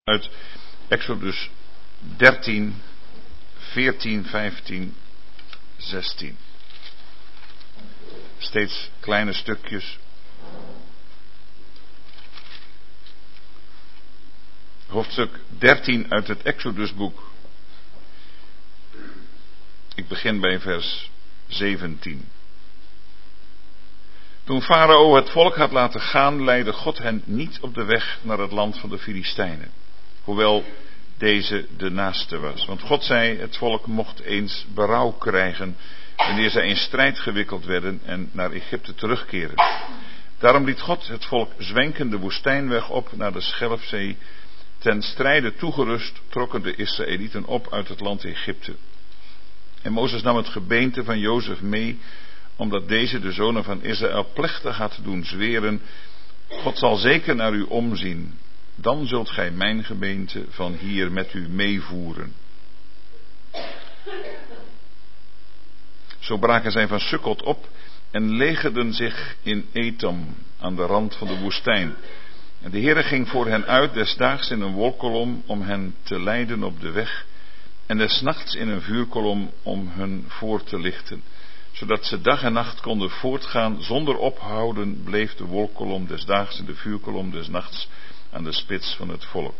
Uit Exodus 13, 14, 15, 16. Steeds kleine stukjes. Hoofdstuk 13 uit het Exodusboek. Ik begin bij vers 17. Toen Farao het volk had laten gaan, leidde God hen niet op de weg naar het land van de Filistijnen. Hoewel deze de naaste was. Want God zei, het volk mocht eens berouw krijgen wanneer zij in strijd gewikkeld werden en naar Egypte terugkeren. Daarom liet God het volk zwenken de woestijnweg op naar de Schelfzee. Ten strijde toegerust trokken de Israëlieten op uit het land Egypte. En Mozes nam het gebeente van Jozef mee, omdat deze de zonen van Israël plechtig had doen zweren: God zal zeker naar u omzien. Dan zult gij mijn gebeente van hier met u meevoeren. Zo braken zij van Sukkot op en legerden zich in Etam, aan de rand van de woestijn. En de Heere ging voor hen uit des daags in een wolkkolom om hen te leiden op de weg, en des nachts in een vuurkolom om hun voor te lichten. Zodat ze dag en nacht konden voortgaan, zonder ophouden bleef de wolkkolom des daags en de vuurkolom des nachts aan de spits van het volk.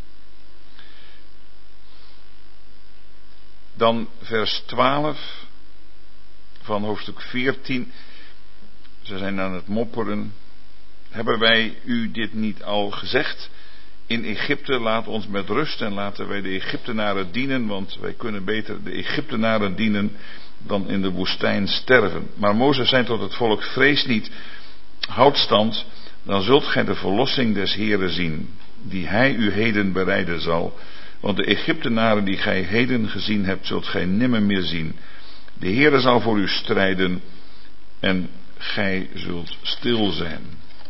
Dan vers 12 van hoofdstuk 14. Ze zijn aan het mopperen. Hebben wij u dit niet al gezegd? In Egypte laat ons met rust en laten wij de Egyptenaren dienen, want wij kunnen beter de Egyptenaren dienen dan in de woestijn sterven. Maar Mozes zei tot het volk: vrees niet, houd stand, dan zult gij de verlossing des Heeren zien, die hij u heden bereiden zal. Want de Egyptenaren die gij heden gezien hebt, zult gij nimmer meer zien. De Heere zal voor u strijden en gij zult stil zijn.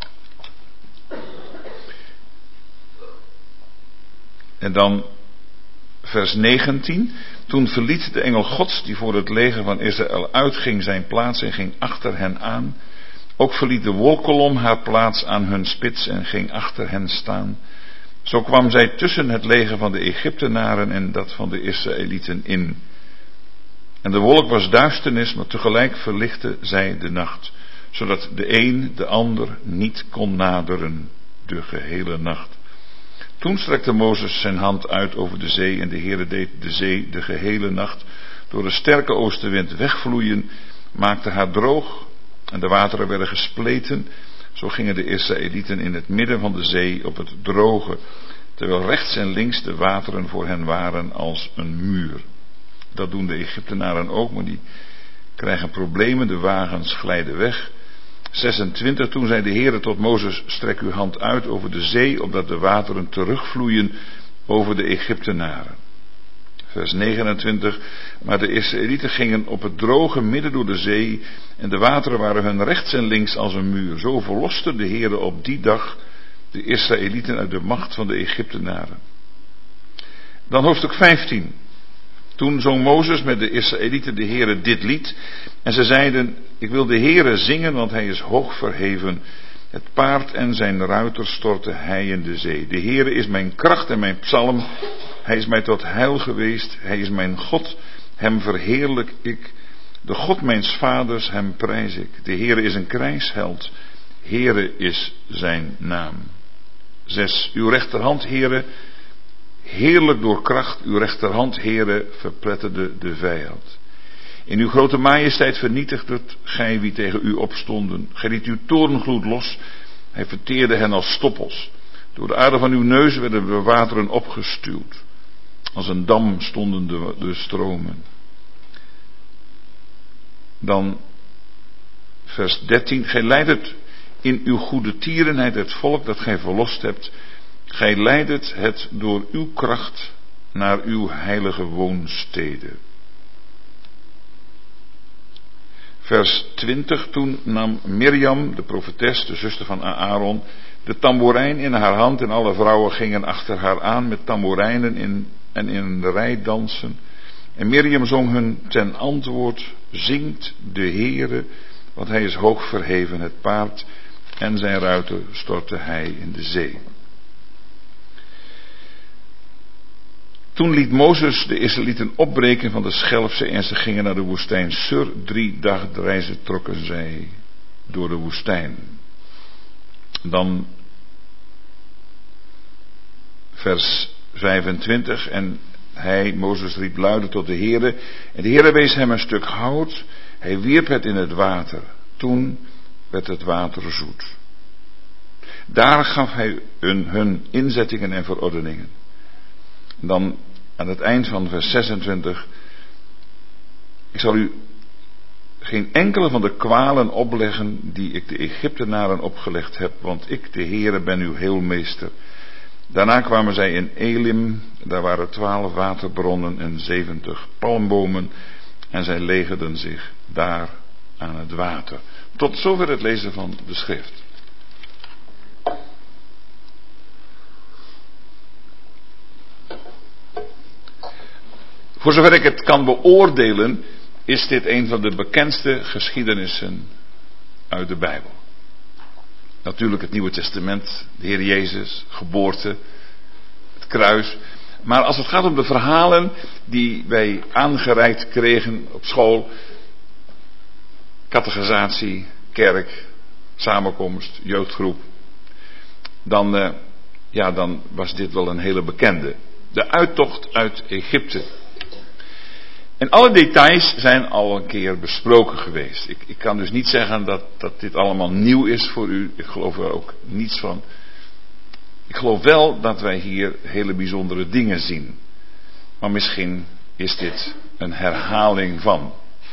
En dan vers 19. Toen verliet de engel Gods die voor het leger van Israël uitging zijn plaats en ging achter hen aan. Ook verliet de wolkkolom haar plaats aan hun spits en ging achter hen staan. Zo kwam zij tussen het leger van de Egyptenaren en dat van de Israëlieten in. En de wolk was duisternis, maar tegelijk verlichtte zij de nacht, zodat de een de ander niet kon naderen de gehele nacht. Toen strekte Mozes zijn hand uit over de zee en de Heere deed de zee de gehele nacht door een sterke oostenwind wegvloeien, maakte haar droog en de wateren werden gespleten. Zo gingen de Israëlieten in het midden van de zee op het droge, terwijl rechts en links de wateren voor hen waren als een muur. Dat doen de Egyptenaren ook, maar die krijgen problemen, de wagens glijden weg. 26, toen zei de Heere tot Mozes: strek uw hand uit over de zee, opdat de wateren terugvloeien over de Egyptenaren. Vers 29, maar de Israëlieten gingen op het droge midden door de zee, en de wateren waren hun rechts en links als een muur. Zo verloste de Heere op die dag de Israëlieten uit de macht van de Egyptenaren. Dan hoofdstuk 15. Toen zong Mozes met de Israëlieten de Heere dit lied, en ze zeiden: ik wil de Heere zingen, want hij is hoog verheven. Het paard en zijn ruiter stortte hij in de zee. De Heere is mijn kracht en mijn psalm. Hij is mij tot heil geweest. Hij is mijn God. Hem verheerlijk ik. De God mijns vaders, hem prijs ik. De Heere is een krijgsheld. Heere is zijn naam. 6. Uw rechterhand, Heere, heerlijk door kracht. Uw rechterhand, Heere, verpletterde de vijand. In uw grote majesteit vernietigde gij wie tegen u opstonden. Gij liet uw toorngloed los. Hij verteerde hen als stoppels. Door de aarde van uw neus werden de wateren opgestuwd. Als een dam stonden de stromen. Dan vers 13. Gij leidet in uw goede tierenheid het volk dat gij verlost hebt. Gij leidet het door uw kracht naar uw heilige woonstede. Vers 20, toen nam Mirjam, de profetes, de zuster van Aaron, de tamboerijn in haar hand en alle vrouwen gingen achter haar aan met tamboerijnen en in een rij dansen. En Mirjam zong hun ten antwoord: zingt de Heere, want hij is hoog verheven, het paard en zijn ruiter stortte hij in de zee. Toen liet Mozes de Israëlieten opbreken van de Schelfzee en ze gingen naar de woestijn Sur. 3 dagen reizen trokken zij door de woestijn. Dan vers 25. En hij, Mozes, riep luide tot de Heere. En de Heere wees hem een stuk hout. Hij wierp het in het water. Toen werd het water zoet. Daar gaf hij hun inzettingen en verordeningen. Dan aan het eind van vers 26. Ik zal u geen enkele van de kwalen opleggen die ik de Egyptenaren opgelegd heb, want ik, de Heere, ben uw heelmeester. Daarna kwamen zij in Elim, daar waren 12 waterbronnen en 70 palmbomen en zij legerden zich daar aan het water. Tot zover het lezen van de schrift. Voor zover ik het kan beoordelen, is dit een van de bekendste geschiedenissen uit de Bijbel. Natuurlijk het Nieuwe Testament, de Heer Jezus, geboorte, het kruis. Maar als het gaat om de verhalen die wij aangereikt kregen op school, catechisatie, kerk, samenkomst, jeugdgroep, dan was dit wel een hele bekende. De uittocht uit Egypte. En alle details zijn al een keer besproken geweest. Ik kan dus niet zeggen dat dit allemaal nieuw is voor u. Ik geloof er ook niets van. Ik geloof wel dat wij hier hele bijzondere dingen zien. Maar misschien is dit een herhaling van.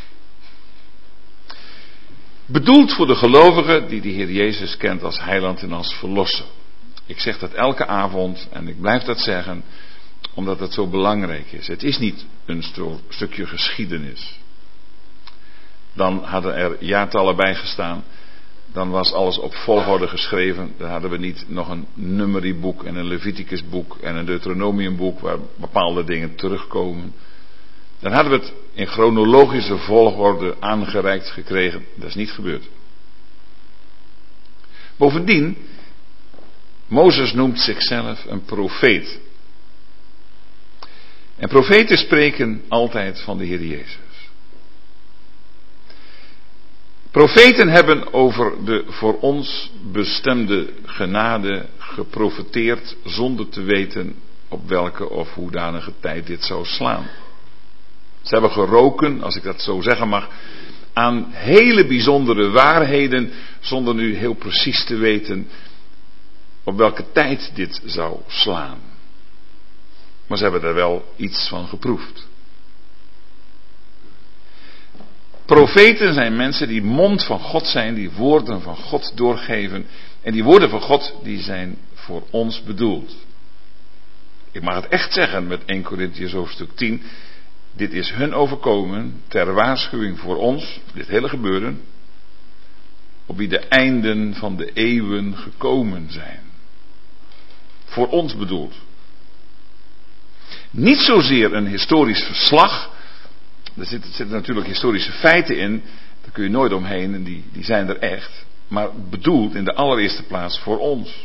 Bedoeld voor de gelovigen die de Heer Jezus kent als heiland en als verlosser. Ik zeg dat elke avond en ik blijf dat zeggen, omdat het zo belangrijk is. Het is niet een stukje geschiedenis. Dan hadden er jaartallen bij gestaan. Dan was alles op volgorde geschreven. Dan hadden we niet nog een Numerieboek en een Leviticusboek en een Deuteronomiumboek waar bepaalde dingen terugkomen. Dan hadden we het in chronologische volgorde aangereikt gekregen. Dat is niet gebeurd. Bovendien, Mozes noemt zichzelf een profeet. En profeten spreken altijd van de Heer Jezus. Profeten hebben over de voor ons bestemde genade geprofeteerd zonder te weten op welke of hoedanige tijd dit zou slaan. Ze hebben geroken, als ik dat zo zeggen mag, aan hele bijzondere waarheden zonder nu heel precies te weten op welke tijd dit zou slaan. Maar ze hebben er wel iets van geproefd. Profeten zijn mensen die mond van God zijn, die woorden van God doorgeven. En die woorden van God, die zijn voor ons bedoeld. Ik mag het echt zeggen met 1 Korintiërs hoofdstuk 10. Dit is hun overkomen ter waarschuwing voor ons, dit hele gebeuren, op wie de einden van de eeuwen gekomen zijn. Voor ons bedoeld. Niet zozeer een historisch verslag. Er zitten natuurlijk historische feiten in. Daar kun je nooit omheen en die zijn er echt. Maar bedoeld in de allereerste plaats voor ons.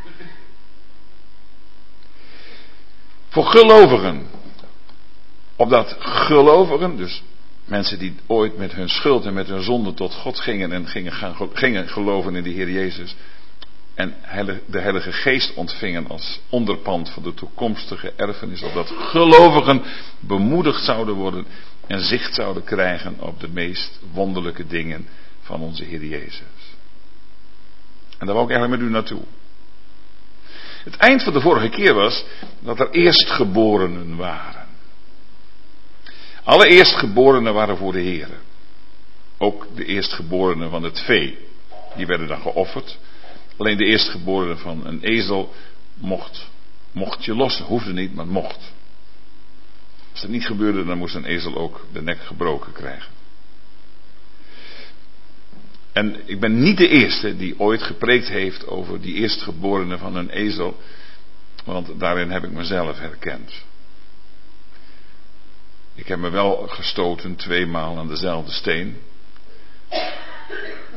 Voor gelovigen. Opdat gelovigen, dus mensen die ooit met hun schuld en met hun zonde tot God gingen en gingen geloven in de Heer Jezus. En de Heilige Geest ontvingen als onderpand van de toekomstige erfenis. Opdat gelovigen bemoedigd zouden worden en zicht zouden krijgen op de meest wonderlijke dingen van onze Heer Jezus. En daar wou ik eigenlijk met u naartoe. Het eind van de vorige keer was dat er eerstgeborenen waren. Alle eerstgeborenen waren voor de Heer. Ook de eerstgeborenen van het vee. Die werden dan geofferd. Alleen de eerstgeborene van een ezel mocht je lossen. Hoefde niet, maar mocht. Als dat niet gebeurde, dan moest een ezel ook de nek gebroken krijgen. En ik ben niet de eerste die ooit gepreekt heeft over die eerstgeborene van een ezel. Want daarin heb ik mezelf herkend. Ik heb me wel gestoten 2 maal aan dezelfde steen.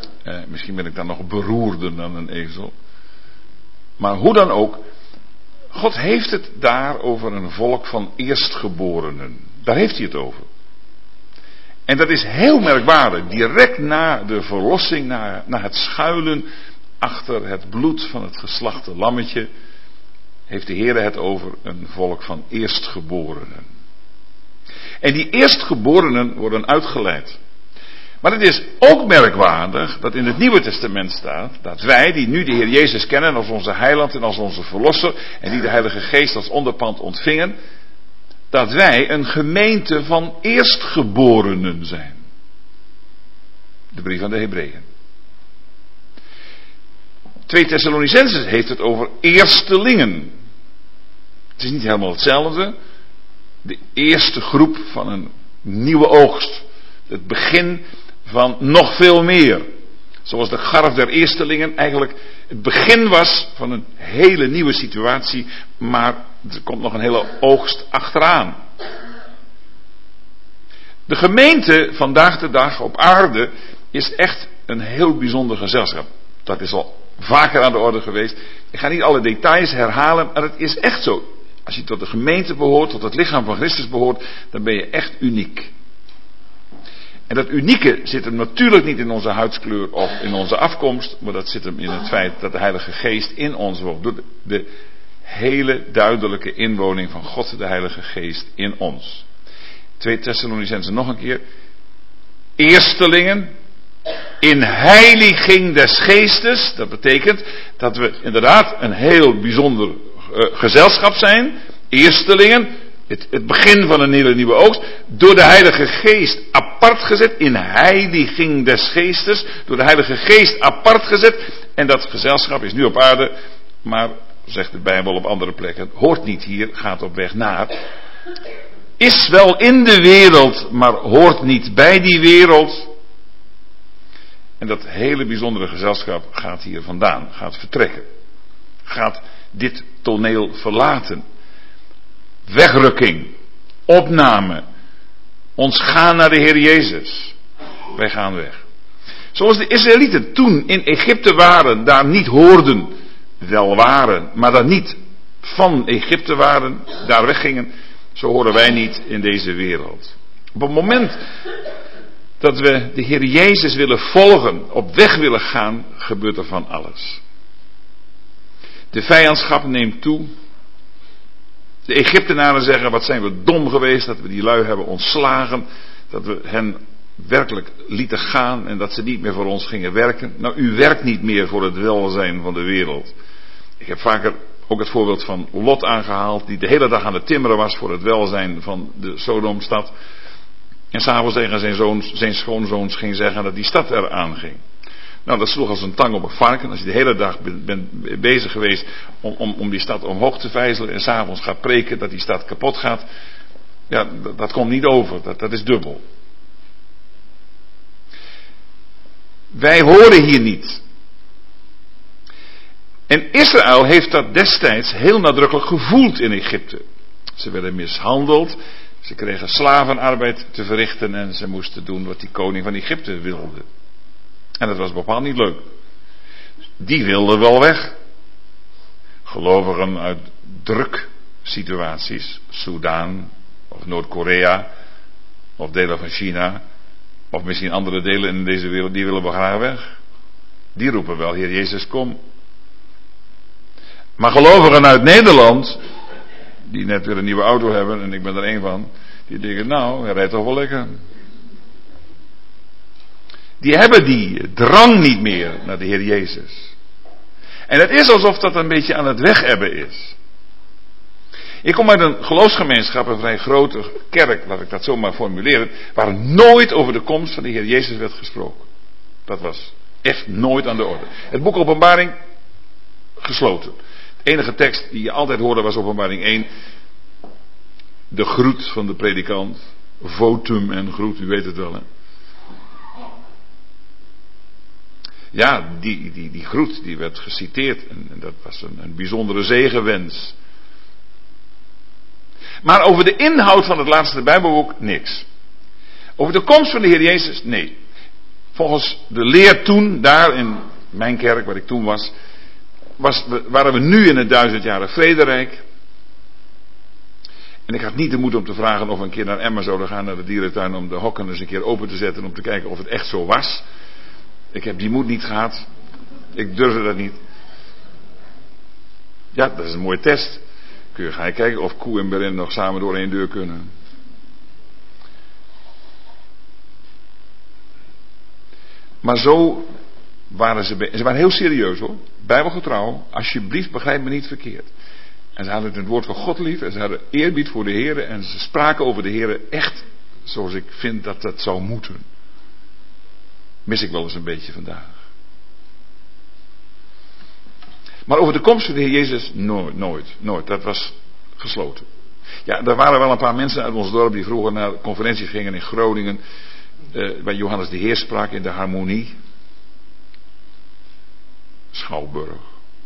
Misschien ben ik dan nog beroerder dan een ezel. Maar hoe dan ook, God heeft het daar over een volk van eerstgeborenen. Daar heeft hij het over. En dat is heel merkwaardig. Direct na de verlossing, na het schuilen achter het bloed van het geslachte lammetje, heeft de Heer het over een volk van eerstgeborenen. En die eerstgeborenen worden uitgeleid. Maar het is ook merkwaardig dat in het Nieuwe Testament staat dat wij, die nu de Heer Jezus kennen als onze heiland en als onze verlosser, en die de Heilige Geest als onderpand ontvingen, dat wij een gemeente van eerstgeborenen zijn. De brief aan de Hebreeën. 2 Thessalonicenses heeft het over eerstelingen. Het is niet helemaal hetzelfde. De eerste groep van een nieuwe oogst. Het begin van nog veel meer. Zoals de garf der eerstelingen eigenlijk het begin was van een hele nieuwe situatie. Maar er komt nog een hele oogst achteraan. De gemeente vandaag de dag op aarde is echt een heel bijzonder gezelschap. Dat is al vaker aan de orde geweest. Ik ga niet alle details herhalen, maar het is echt zo. Als je tot de gemeente behoort, tot het lichaam van Christus behoort, dan ben je echt uniek. En dat unieke zit hem natuurlijk niet in onze huidskleur of in onze afkomst, maar dat zit hem in het feit dat de Heilige Geest in ons woont. Door de hele duidelijke inwoning van God, de Heilige Geest in ons. 2 Thessalonicenzen nog een keer. Eerstelingen in heiliging des geestes. Dat betekent dat we inderdaad een heel bijzonder gezelschap zijn. Eerstelingen. Het begin van een hele nieuwe oogst. Door de Heilige Geest apart gezet. In heiliging des geestes. Door de Heilige Geest apart gezet. En dat gezelschap is nu op aarde. Maar, zegt de Bijbel op andere plekken, hoort niet hier, gaat op weg naar. Is wel in de wereld, maar hoort niet bij die wereld. En dat hele bijzondere gezelschap gaat hier vandaan, gaat vertrekken. Gaat dit toneel verlaten. Wegrukking, opname, ons gaan naar de Heer Jezus. Wij gaan weg. Zoals de Israëlieten toen in Egypte waren, daar niet hoorden, wel waren, maar daar niet van Egypte waren, daar weggingen. Zo horen wij niet in deze wereld. Op het moment dat we de Heer Jezus willen volgen, op weg willen gaan, gebeurt er van alles. De vijandschap neemt toe. De Egyptenaren zeggen, wat zijn we dom geweest dat we die lui hebben ontslagen. Dat we hen werkelijk lieten gaan en dat ze niet meer voor ons gingen werken. Nou, u werkt niet meer voor het welzijn van de wereld. Ik heb vaker ook het voorbeeld van Lot aangehaald, die de hele dag aan het timmeren was voor het welzijn van de Sodomstad. En s'avonds tegen zijn schoonzoons ging zeggen dat die stad eraan ging. Nou, dat sloeg als een tang op een varken. Als je de hele dag bent bezig geweest om die stad omhoog te vijzelen en s'avonds gaat preken dat die stad kapot gaat. Ja, dat komt niet over. Dat is dubbel. Wij horen hier niet. En Israël heeft dat destijds heel nadrukkelijk gevoeld in Egypte. Ze werden mishandeld. Ze kregen slavenarbeid te verrichten en ze moesten doen wat die koning van Egypte wilde. En dat was bepaald niet leuk. Die wilden wel weg. Gelovigen uit druksituaties, Soudaan of Noord-Korea of delen van China of misschien andere delen in deze wereld, die willen wel graag weg. Die roepen wel, Heer Jezus, kom. Maar gelovigen uit Nederland, die net weer een nieuwe auto hebben, en ik ben er één van, die denken, nou, hij rijdt toch wel lekker. Die hebben die drang niet meer naar de Heer Jezus. En het is alsof dat een beetje aan het wegebben is. Ik kom uit een geloofsgemeenschap, een vrij grote kerk, laat ik dat zo maar formuleren, waar nooit over de komst van de Heer Jezus werd gesproken. Dat was echt nooit aan de orde. Het boek Openbaring, gesloten. De enige tekst die je altijd hoorde was Openbaring 1. De groet van de predikant. Votum en groet, u weet het wel, hè. Ja, die groet die werd geciteerd en dat was een bijzondere zegenwens. Maar over de inhoud van het laatste Bijbelboek niks. Over de komst van de Heer Jezus, nee. Volgens de leer toen, daar in mijn kerk waar ik toen was, waren we nu in het 1000-jarig vrederijk. En ik had niet de moed om te vragen of we een keer naar Emmen zouden gaan, naar de dierentuin, om de hokken eens een keer open te zetten om te kijken of het echt zo was. Ik heb die moed niet gehad. Ik durfde dat niet. Ja, dat is een mooie test. Ga je kijken of Koe en Beren nog samen door één deur kunnen. Maar zo waren ze waren heel serieus hoor. Bijbelgetrouw, alsjeblieft begrijp me niet verkeerd. En ze hadden het woord van God lief en ze hadden eerbied voor de Heer en ze spraken over de Heer echt zoals ik vind dat dat zou moeten. Mis ik wel eens een beetje vandaag. Maar over de komst van de Heer Jezus nooit. Dat was gesloten. Ja, er waren wel een paar mensen uit ons dorp die vroeger naar conferenties gingen in Groningen. Waar Johannes de Heer sprak in de Harmonie. Schouwburg.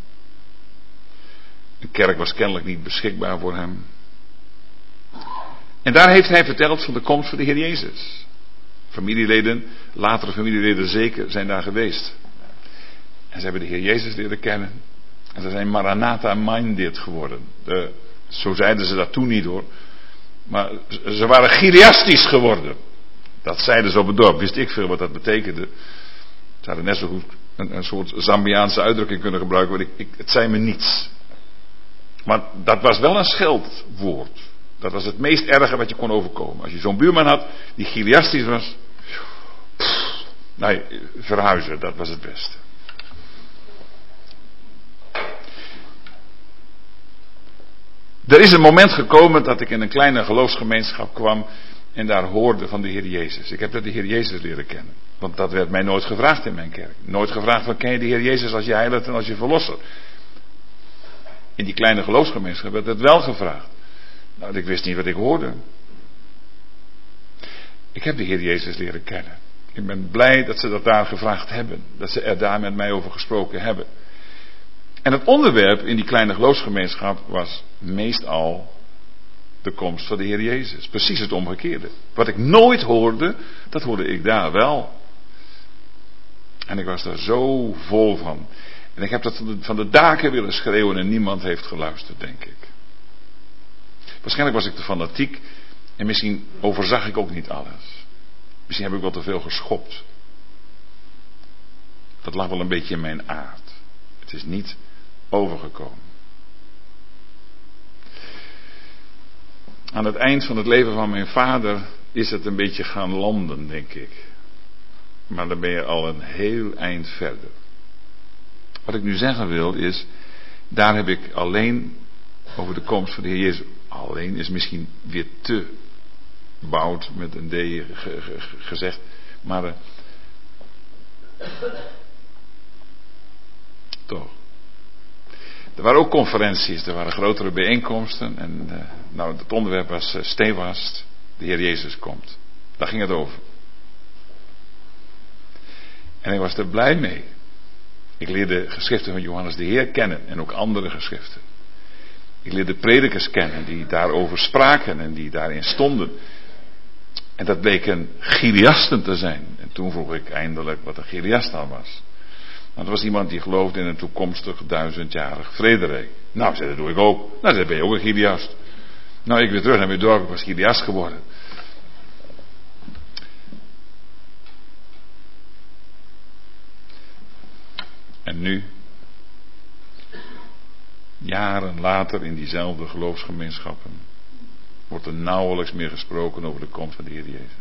De kerk was kennelijk niet beschikbaar voor hem. En daar heeft hij verteld van de komst van de Heer Jezus. Familieleden, latere familieleden zeker, zijn daar geweest. En ze hebben de Heer Jezus leren kennen. En ze zijn Maranatha-minded geworden. Zo zeiden ze dat toen niet hoor. Maar ze waren Chiliastisch geworden. Dat zeiden ze op het dorp. Wist ik veel wat dat betekende. Ze hadden net zo goed een soort Zambiaanse uitdrukking kunnen gebruiken. Want het zei me niets. Maar dat was wel een scheldwoord. Dat was het meest erge wat je kon overkomen. Als je zo'n buurman had die Chiliastisch was. Nee, verhuizen, dat was het beste. Er is een moment gekomen dat ik in een kleine geloofsgemeenschap kwam en daar hoorde van de Heer Jezus. Ik heb dat de Heer Jezus leren kennen. Want dat werd mij nooit gevraagd in mijn kerk. Nooit gevraagd van ken je de Heer Jezus als je heiland en als je verlosser. In die kleine geloofsgemeenschap werd het wel gevraagd. Nou, ik wist niet wat ik hoorde. Ik heb de Heer Jezus leren kennen. Ik ben blij dat ze dat daar gevraagd hebben. Dat ze er daar met mij over gesproken hebben. En het onderwerp in die kleine geloofsgemeenschap was meestal de komst van de Heer Jezus. Precies het omgekeerde. Wat ik nooit hoorde, dat hoorde ik daar wel. En ik was daar zo vol van. En ik heb dat van de daken willen schreeuwen en niemand heeft geluisterd, denk ik. Waarschijnlijk was ik te fanatiek en misschien overzag ik ook niet alles. Misschien heb ik wel te veel geschopt. Dat lag wel een beetje in mijn aard. Het is niet overgekomen. Aan het eind van het leven van mijn vader is het een beetje gaan landen, denk ik. Maar dan ben je al een heel eind verder. Wat ik nu zeggen wil is, daar heb ik alleen over de komst van de Heer Jezus. Alleen is misschien weer te boud met een D gezegd. Maar toch. Er waren ook conferenties, er waren grotere bijeenkomsten. En het onderwerp was stevast, de Heer Jezus komt. Daar ging het over. En ik was er blij mee. Ik leerde geschriften van Johannes de Heer kennen en ook andere geschriften. Ik leerde predikers kennen die daarover spraken en die daarin stonden. En dat bleken Chiliasten te zijn. En toen vroeg ik eindelijk wat een Chiliast dan was. Want er was iemand die geloofde in een toekomstig 1000-jarig vrederijk. Nou, zei, dat doe ik ook. Nou, dan ben je ook een Chiliast. Nou, ik weer terug naar mijn dorp, ik was Chiliast geworden. En nu, jaren later in diezelfde geloofsgemeenschappen, wordt er nauwelijks meer gesproken over de komst van de Heer Jezus.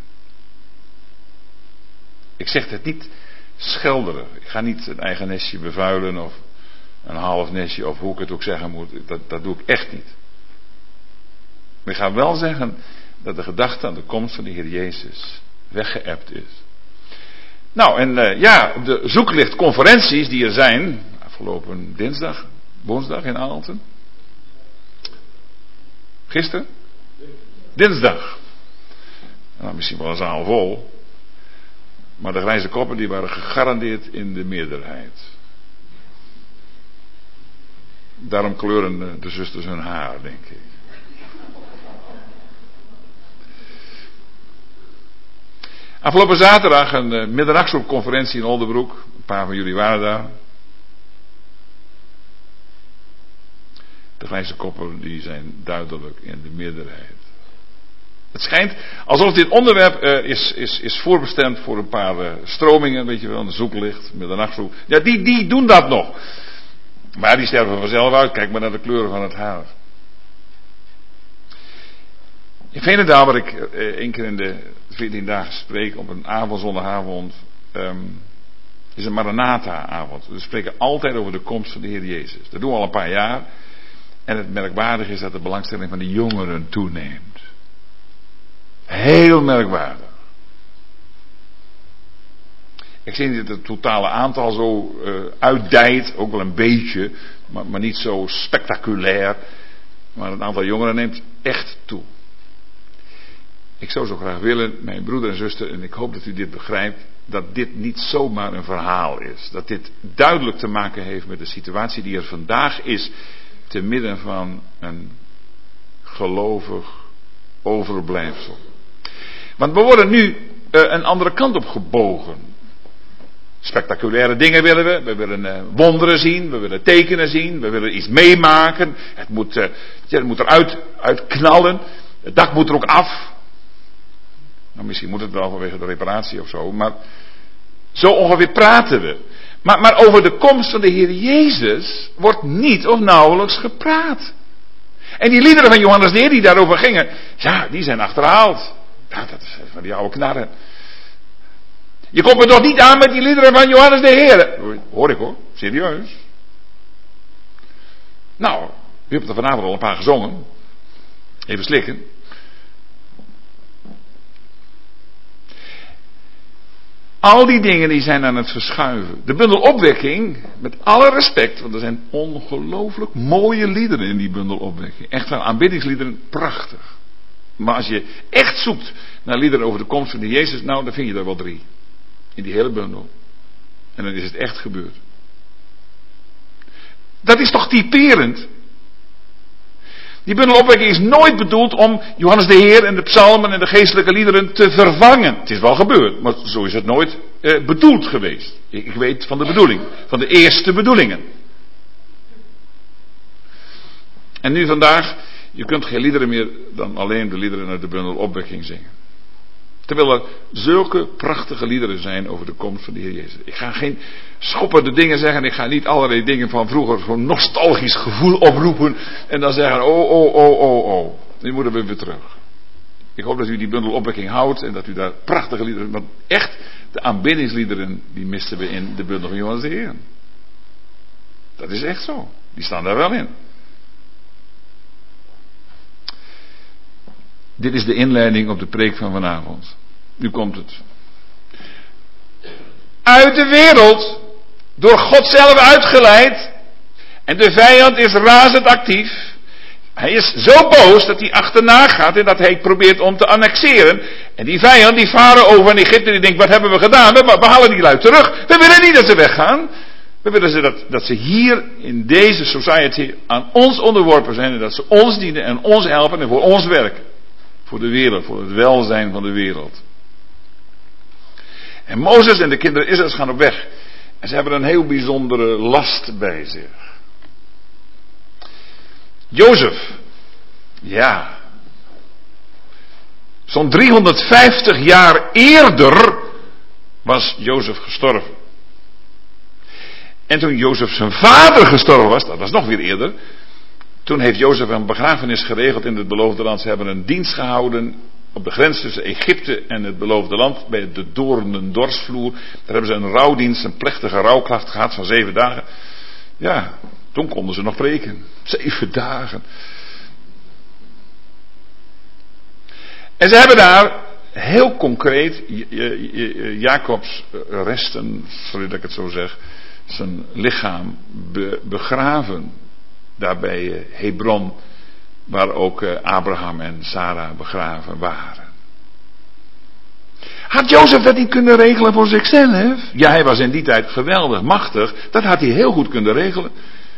Ik zeg het niet schelderig. Ik ga niet een eigen nestje bevuilen of een half nestje of hoe ik het ook zeggen moet. Dat doe ik echt niet. Maar ik ga wel zeggen dat de gedachte aan de komst van de Heer Jezus weggeëpt is. Nou, en de zoeklichtconferenties die er zijn, afgelopen woensdag in Aalten. Gisteren? Dinsdag. Nou, misschien wel een zaal vol. Maar de grijze koppen die waren gegarandeerd in de meerderheid. Daarom kleuren de zusters hun haar, denk ik. Afgelopen zaterdag een middernachtsgroepconferentie in Oldenbroek. Een paar van jullie waren daar. De grijze koppen die zijn duidelijk in de meerderheid. Het schijnt alsof dit onderwerp is voorbestemd voor een paar stromingen, weet je wel, een zoeklicht, middernachtszoek. Ja, die doen dat nog. Maar die sterven vanzelf uit, kijk maar naar de kleuren van het haar. In Veenendaal, waar ik 1 keer in de 14 dagen spreek, op een avond, zondagavond, is een Maranatha-avond. We spreken altijd over de komst van de Heer Jezus. Dat doen we al een paar jaar. En het merkwaardige is dat de belangstelling van de jongeren toeneemt. Heel merkwaardig. Ik zie dat het totale aantal zo uitdijt, ook wel een beetje, maar niet zo spectaculair. Maar het aantal jongeren neemt echt toe. Ik zou zo graag willen, mijn broeder en zuster, en ik hoop dat u dit begrijpt, dat dit niet zomaar een verhaal is. Dat dit duidelijk te maken heeft met de situatie die er vandaag is, te midden van een gelovig overblijfsel. Want we worden nu een andere kant op gebogen. Spectaculaire dingen willen we. We willen wonderen zien. We willen tekenen zien. We willen iets meemaken. Het moet eruit knallen. Het dak moet er ook af. Nou, misschien moet het wel vanwege de reparatie of zo. Maar zo ongeveer praten we. Maar over de komst van de Heer Jezus wordt niet of nauwelijks gepraat. En die liederen van Johannes de Heer die daarover gingen, ja, die zijn achterhaald. Ja, dat is van die oude knarren. Je komt me toch niet aan met die liederen van Johannes de Heer? Hoor ik hoor, serieus. Nou, u hebt er vanavond al een paar gezongen. Even slikken. Al die dingen die zijn aan het verschuiven. De bundel Opwekking, met alle respect, want er zijn ongelooflijk mooie liederen in die bundel Opwekking. Echt wel aanbiddingsliederen, prachtig. Maar als je echt zoekt naar liederen over de komst van de Jezus, nou, dan vind je er wel 3. In die hele bundel. En dan is het echt gebeurd. Dat is toch typerend? Die bundel Opwekking is nooit bedoeld om Johannes de Heer en de psalmen en de geestelijke liederen te vervangen. Het is wel gebeurd, maar zo is het nooit bedoeld geweest. Ik weet van de bedoeling, van de eerste bedoelingen. En nu vandaag, je kunt geen liederen meer dan alleen de liederen uit de bundel Opwekking zingen. Terwijl er zulke prachtige liederen zijn over de komst van de Heer Jezus. Ik ga geen schoppende dingen zeggen. Ik ga niet allerlei dingen van vroeger zo'n nostalgisch gevoel oproepen. En dan zeggen, oh. Nu moeten we weer terug. Ik hoop dat u die bundel Opwekking houdt. En dat u daar prachtige liederen. Want echt, de aanbiddingsliederen, die misten we in de bundel van Johannes de Heer. Dat is echt zo. Die staan daar wel in. Dit is de inleiding op de preek van vanavond. Nu komt het. Uit de wereld, door God zelf uitgeleid. En de vijand is razend actief. Hij is zo boos dat hij achterna gaat en dat hij probeert om te annexeren. En die vijand, die farao in Egypte, die denkt, wat hebben we gedaan? We halen die lui terug. We willen niet dat ze weggaan. We willen dat ze hier in deze society aan ons onderworpen zijn. En dat ze ons dienen en ons helpen en voor ons werken. Voor de wereld, voor het welzijn van de wereld. En Mozes en de kinderen Israëls gaan op weg. En ze hebben een heel bijzondere last bij zich. Jozef. Ja. Zo'n 350 jaar eerder was Jozef gestorven. En toen Jozef zijn vader gestorven was, dat was nog weer eerder. Toen heeft Jozef een begrafenis geregeld in het beloofde land. Ze hebben een dienst gehouden op de grens tussen Egypte en het beloofde land. Bij de Doornen Dorsvloer. Daar hebben ze een rouwdienst, een plechtige rouwklacht gehad van 7 dagen. Ja, toen konden ze nog preken. 7 dagen. En ze hebben daar heel concreet Jacobs resten, sorry dat ik het zo zeg, zijn lichaam begraven. Daar bij Hebron, waar ook Abraham en Sarah begraven waren. Had Jozef dat niet kunnen regelen voor zichzelf? Ja, hij was in die tijd geweldig machtig. Dat had hij heel goed kunnen regelen.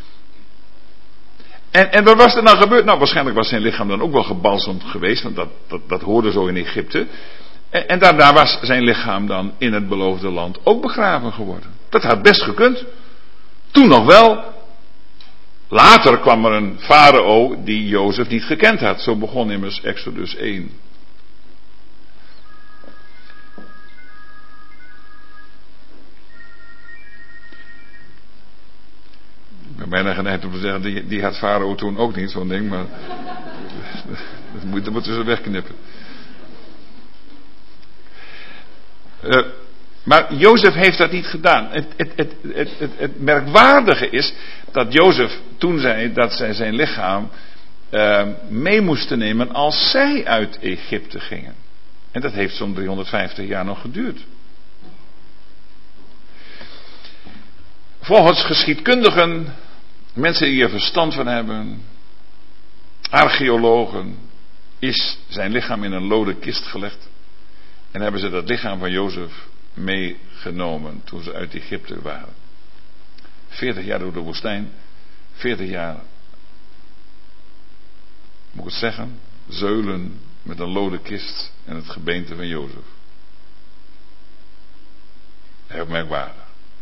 En wat was er nou gebeurd? Nou, waarschijnlijk was zijn lichaam dan ook wel gebalsemd geweest. Want dat hoorde zo in Egypte. En daarna was zijn lichaam dan in het beloofde land ook begraven geworden. Dat had best gekund. Toen nog wel. Later kwam er een farao die Jozef niet gekend had. Zo begon immers Exodus 1. Ik ben bijna geneigd om te zeggen, die had farao toen ook niet, zo'n ding, maar dat moeten ze wegknippen. Maar Jozef heeft dat niet gedaan. Het merkwaardige is dat Jozef toen zei dat zij zijn lichaam mee moesten nemen als zij uit Egypte gingen. En dat heeft zo'n 350 jaar nog geduurd. Volgens geschiedkundigen, mensen die er verstand van hebben, archeologen, is zijn lichaam in een loden kist gelegd. En hebben ze dat lichaam van Jozef meegenomen toen ze uit Egypte waren. 40 jaar door de woestijn, 40 jaar, moet ik het zeggen, zeulen met een loden kist en het gebeente van Jozef. Heel merkwaardig.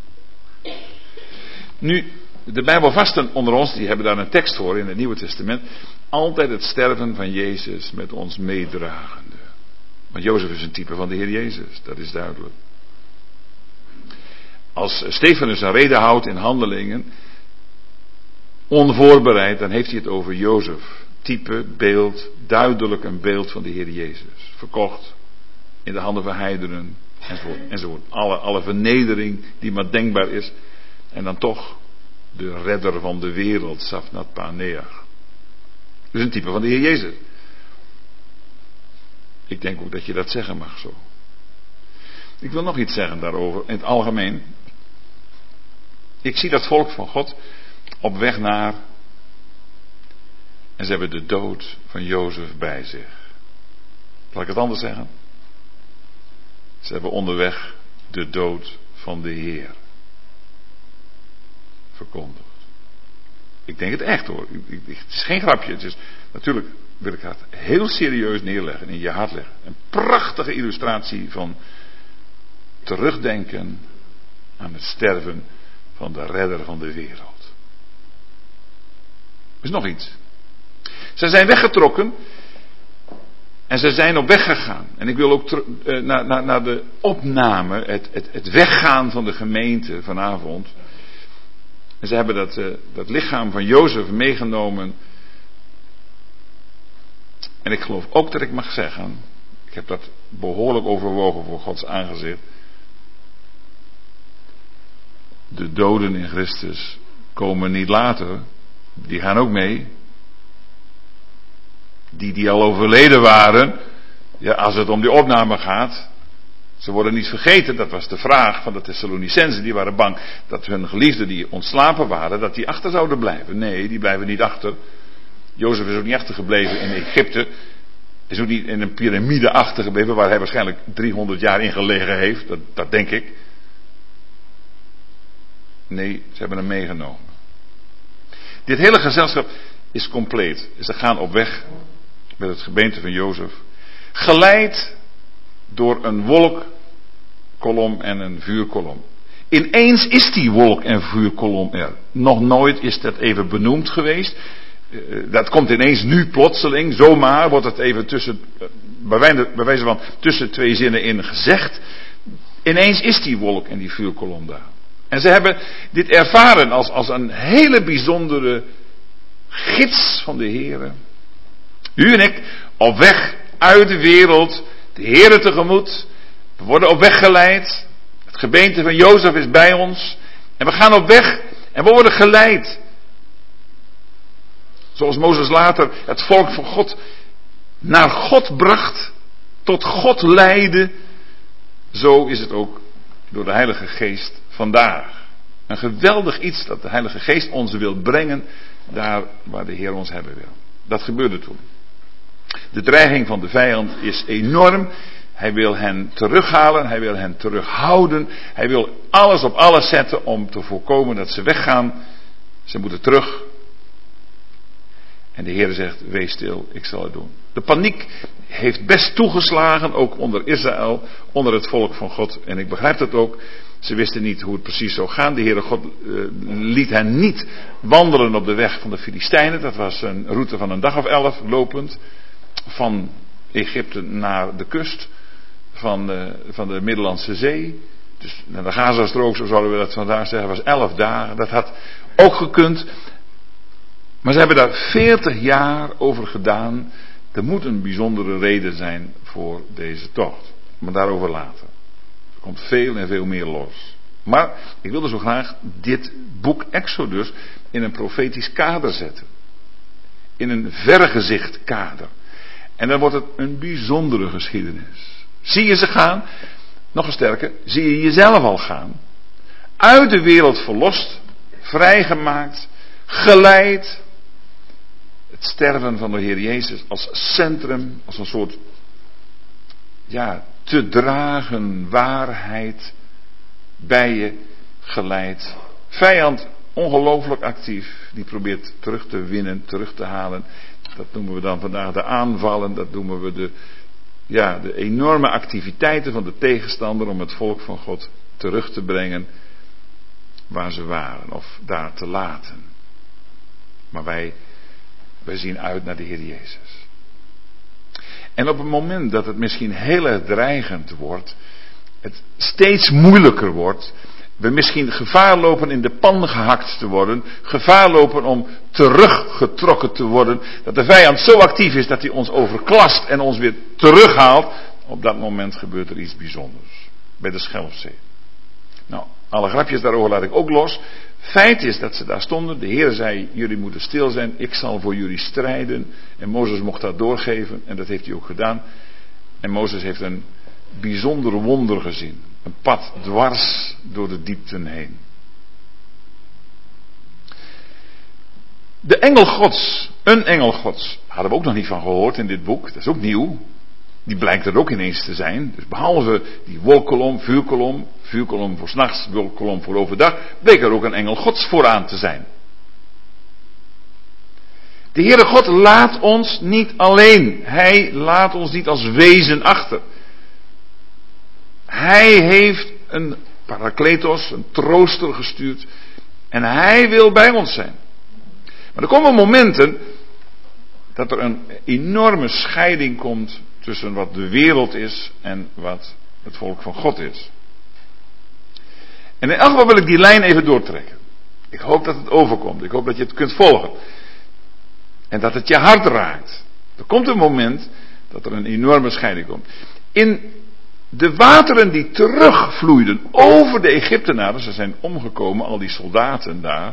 Nu, de Bijbelvasten onder ons, die hebben daar een tekst voor in het Nieuwe Testament. Altijd het sterven van Jezus met ons meedragende. Want Jozef is een type van de Heer Jezus, dat is duidelijk. Als Stefanus een reden houdt in Handelingen, onvoorbereid, dan heeft hij het over Jozef. Type, beeld, duidelijk een beeld van de Heer Jezus. Verkocht, in de handen van heidenen, enzovoort. Alle vernedering die maar denkbaar is. En dan toch de redder van de wereld, Safnat Paneach. Dus een type van de Heer Jezus. Ik denk ook dat je dat zeggen mag zo. Ik wil nog iets zeggen daarover, in het algemeen. Ik zie dat volk van God op weg naar, en ze hebben de dood van Jozef bij zich. Zal ik het anders zeggen? Ze hebben onderweg de dood van de Heer verkondigd. Ik denk het echt hoor. Het is geen grapje. Het is, natuurlijk wil ik het heel serieus neerleggen, in je hart leggen. Een prachtige illustratie van terugdenken aan het sterven van de redder van de wereld. Er is nog iets. Ze zijn weggetrokken en ze zijn op weg gegaan. En ik wil ook naar de opname, het weggaan van de gemeente vanavond. En ze hebben dat lichaam van Jozef meegenomen. En ik geloof ook dat ik mag zeggen, ik heb dat behoorlijk overwogen voor Gods aangezicht. De doden in Christus komen niet later, die gaan ook mee. Die al overleden waren, ja, als het om die opname gaat, ze worden niet vergeten, dat was de vraag van de Thessalonicenzen, die waren bang dat hun geliefden die ontslapen waren, dat die achter zouden blijven. Nee, die blijven niet achter. Jozef is ook niet achtergebleven in Egypte, is ook niet in een piramide achtergebleven, waar hij waarschijnlijk 300 jaar in gelegen heeft, dat denk ik. Nee, ze hebben hem meegenomen. Dit hele gezelschap is compleet. Ze gaan op weg met het gebeente van Jozef, geleid door een wolkkolom en een vuurkolom. Ineens is die wolk- en vuurkolom er. Nog nooit is dat even benoemd geweest. Dat komt ineens nu plotseling, zomaar wordt het even bij wijze van tussen twee zinnen in gezegd. Ineens is die wolk en die vuurkolom daar. En ze hebben dit ervaren als een hele bijzondere gids van de Heere. U en ik op weg uit de wereld, de Heere tegemoet. We worden op weg geleid. Het gebeente van Jozef is bij ons. En we gaan op weg en we worden geleid. Zoals Mozes later het volk van God naar God bracht, tot God leidde. Zo is het ook door de Heilige Geest vandaag. Een geweldig iets dat de Heilige Geest ons wil brengen daar waar de Heer ons hebben wil. Dat gebeurde toen. De dreiging van de vijand is enorm. Hij wil hen terughalen, hij wil hen terughouden. Hij wil alles op alles zetten om te voorkomen dat ze weggaan. Ze moeten terug. En de Heer zegt, wees stil, ik zal het doen. De paniek heeft best toegeslagen, ook onder Israël, onder het volk van God. En ik begrijp dat ook. Ze wisten niet hoe het precies zou gaan. De Heere God liet hen niet wandelen op de weg van de Filistijnen. Dat was een route van een dag of 11 lopend. Van Egypte naar de kust van de Middellandse Zee. Dus naar de Gazastrook, zo zouden we dat vandaag zeggen, was 11 dagen. Dat had ook gekund. Maar ze hebben daar 40 jaar over gedaan. Er moet een bijzondere reden zijn voor deze tocht. Maar daarover later. Er komt veel en veel meer los. Maar ik wilde zo graag dit boek Exodus in een profetisch kader zetten. In een vergezicht kader. En dan wordt het een bijzondere geschiedenis. Zie je ze gaan? Nog een sterker, zie je jezelf al gaan. Uit de wereld verlost, vrijgemaakt, geleid. Het sterven van de Heer Jezus als centrum, als een soort, te dragen waarheid bij je geleid. Vijand ongelooflijk actief, die probeert terug te winnen, terug te halen. Dat noemen we dan vandaag de aanvallen, dat noemen we de enorme activiteiten van de tegenstander om het volk van God terug te brengen waar ze waren of daar te laten. Maar wij zien uit naar de Heer Jezus. En op het moment dat het misschien heel erg dreigend wordt, het steeds moeilijker wordt, we misschien gevaar lopen in de pan gehakt te worden, gevaar lopen om teruggetrokken te worden, dat de vijand zo actief is dat hij ons overklast en ons weer terughaalt, op dat moment gebeurt er iets bijzonders. Bij de Schelfzee. Nou, alle grapjes daarover laat ik ook los. Feit is dat ze daar stonden. De Heer zei, jullie moeten stil zijn. Ik zal voor jullie strijden. En Mozes mocht dat doorgeven. En dat heeft hij ook gedaan. En Mozes heeft een bijzonder wonder gezien. Een pad dwars door de diepten heen. De engel Gods. Een engel Gods. Hadden we ook nog niet van gehoord in dit boek. Dat is ook nieuw. Die blijkt er ook ineens te zijn. Dus behalve die wolkolom, vuurkolom voor 's nachts, wolkolom voor overdag, bleek er ook een engel Gods vooraan te zijn. De Heere God laat ons niet alleen. Hij laat ons niet als wezen achter. Hij heeft een parakletos, een trooster gestuurd. En hij wil bij ons zijn. Maar er komen momenten dat er een enorme scheiding komt tussen wat de wereld is en wat het volk van God is. En in elk geval wil ik die lijn even doortrekken. Ik hoop dat het overkomt. Ik hoop dat je het kunt volgen. En dat het je hart raakt. Er komt een moment dat er een enorme scheiding komt. In de wateren die terugvloeiden over de Egyptenaren, ze zijn omgekomen, al die soldaten daar.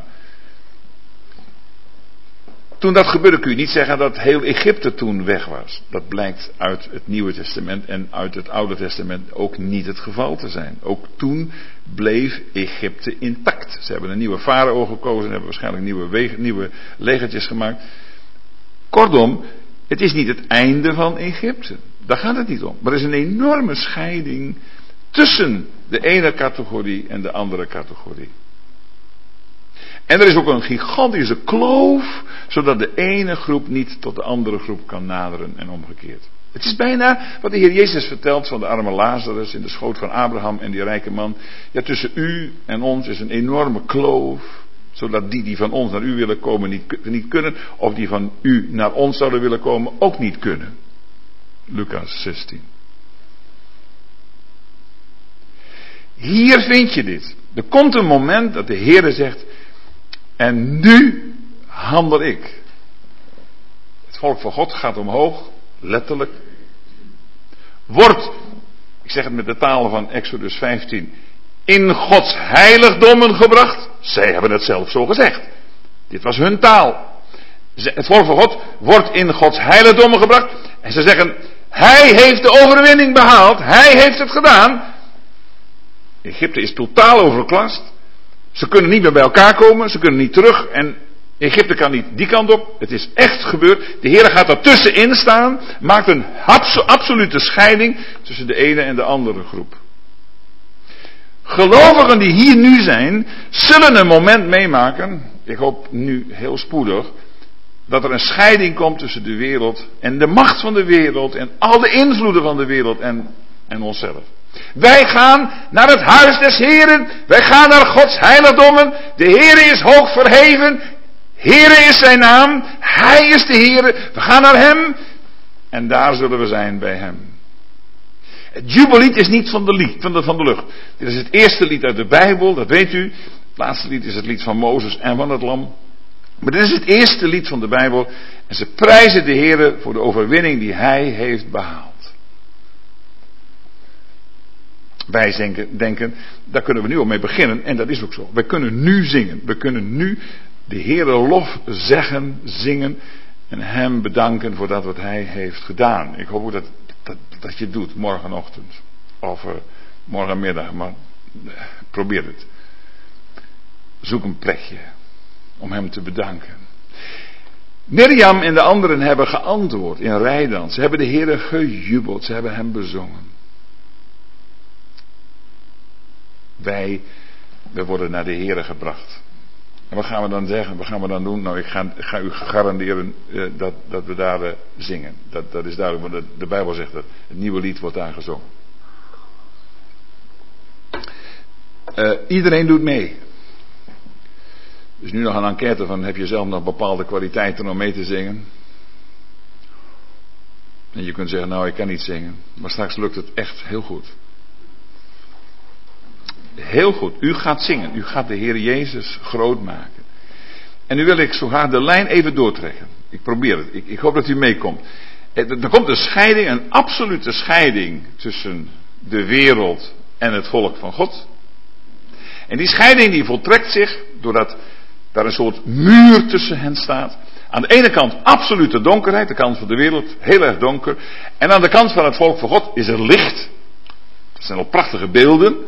Toen dat gebeurde kun je niet zeggen dat heel Egypte toen weg was. Dat blijkt uit het Nieuwe Testament en uit het Oude Testament ook niet het geval te zijn. Ook toen bleef Egypte intact. Ze hebben een nieuwe farao gekozen, hebben waarschijnlijk nieuwe legertjes gemaakt. Kortom, het is niet het einde van Egypte. Daar gaat het niet om. Maar er is een enorme scheiding tussen de ene categorie en de andere categorie. En er is ook een gigantische kloof, zodat de ene groep niet tot de andere groep kan naderen en omgekeerd. Het is bijna wat de Heer Jezus vertelt van de arme Lazarus in de schoot van Abraham en die rijke man. Ja, tussen u en ons is een enorme kloof, zodat die van ons naar u willen komen niet kunnen, of die van u naar ons zouden willen komen ook niet kunnen. Lucas 16. Hier vind je dit. Er komt een moment dat de Heer zegt, en nu handel ik. Het volk van God gaat omhoog, letterlijk. Wordt, ik zeg het met de taal van Exodus 15, in Gods heiligdommen gebracht. Zij hebben het zelf zo gezegd. Dit was hun taal. Het volk van God wordt in Gods heiligdommen gebracht. En ze zeggen, hij heeft de overwinning behaald. Hij heeft het gedaan. Egypte is totaal overklast. Ze kunnen niet meer bij elkaar komen. Ze kunnen niet terug. En Egypte kan niet die kant op. Het is echt gebeurd. De Heer gaat ertussenin staan. Maakt een absolute scheiding tussen de ene en de andere groep. Gelovigen die hier nu zijn, zullen een moment meemaken. Ik hoop nu heel spoedig. Dat er een scheiding komt tussen de wereld en de macht van de wereld. En al de invloeden van de wereld en onszelf. Wij gaan naar het huis des Heren. Wij gaan naar Gods heiligdommen. De Heere is hoog verheven. Heere is zijn naam. Hij is de Heere. We gaan naar hem. En daar zullen we zijn bij hem. Het jubellied is niet van de lucht. Dit is het eerste lied uit de Bijbel, dat weet u. Het laatste lied is het lied van Mozes en van het lam. Maar dit is het eerste lied van de Bijbel. En ze prijzen de Heere voor de overwinning die hij heeft behaald. Wij denken, daar kunnen we nu al mee beginnen. En dat is ook zo. We kunnen nu zingen. We kunnen nu de Heere lof zeggen, zingen. En hem bedanken voor dat wat hij heeft gedaan. Ik hoop dat je het doet morgenochtend. Of morgenmiddag. Maar probeer het. Zoek een plekje. Om hem te bedanken. Mirjam en de anderen hebben geantwoord in rijdans. Ze hebben de Heere gejubeld. Ze hebben hem bezongen. We worden naar de Heere gebracht. En wat gaan we dan zeggen? Wat gaan we dan doen? Nou, ik ga u garanderen dat we daar zingen. Dat is duidelijk, want de Bijbel zegt dat. Het nieuwe lied wordt daar gezongen. Iedereen doet mee. Dus nu nog een enquête van, heb je zelf nog bepaalde kwaliteiten om mee te zingen? En je kunt zeggen, nou, ik kan niet zingen. Maar straks lukt het echt heel goed. Heel goed. U gaat zingen. U gaat de Heer Jezus groot maken. En nu wil ik zo graag de lijn even doortrekken. Ik probeer het. Ik hoop dat u meekomt. Er komt een scheiding, een absolute scheiding tussen de wereld en het volk van God. En die scheiding die voltrekt zich doordat daar een soort muur tussen hen staat. Aan de ene kant absolute donkerheid, de kant van de wereld, heel erg donker. En aan de kant van het volk van God is er licht. Dat zijn al prachtige beelden.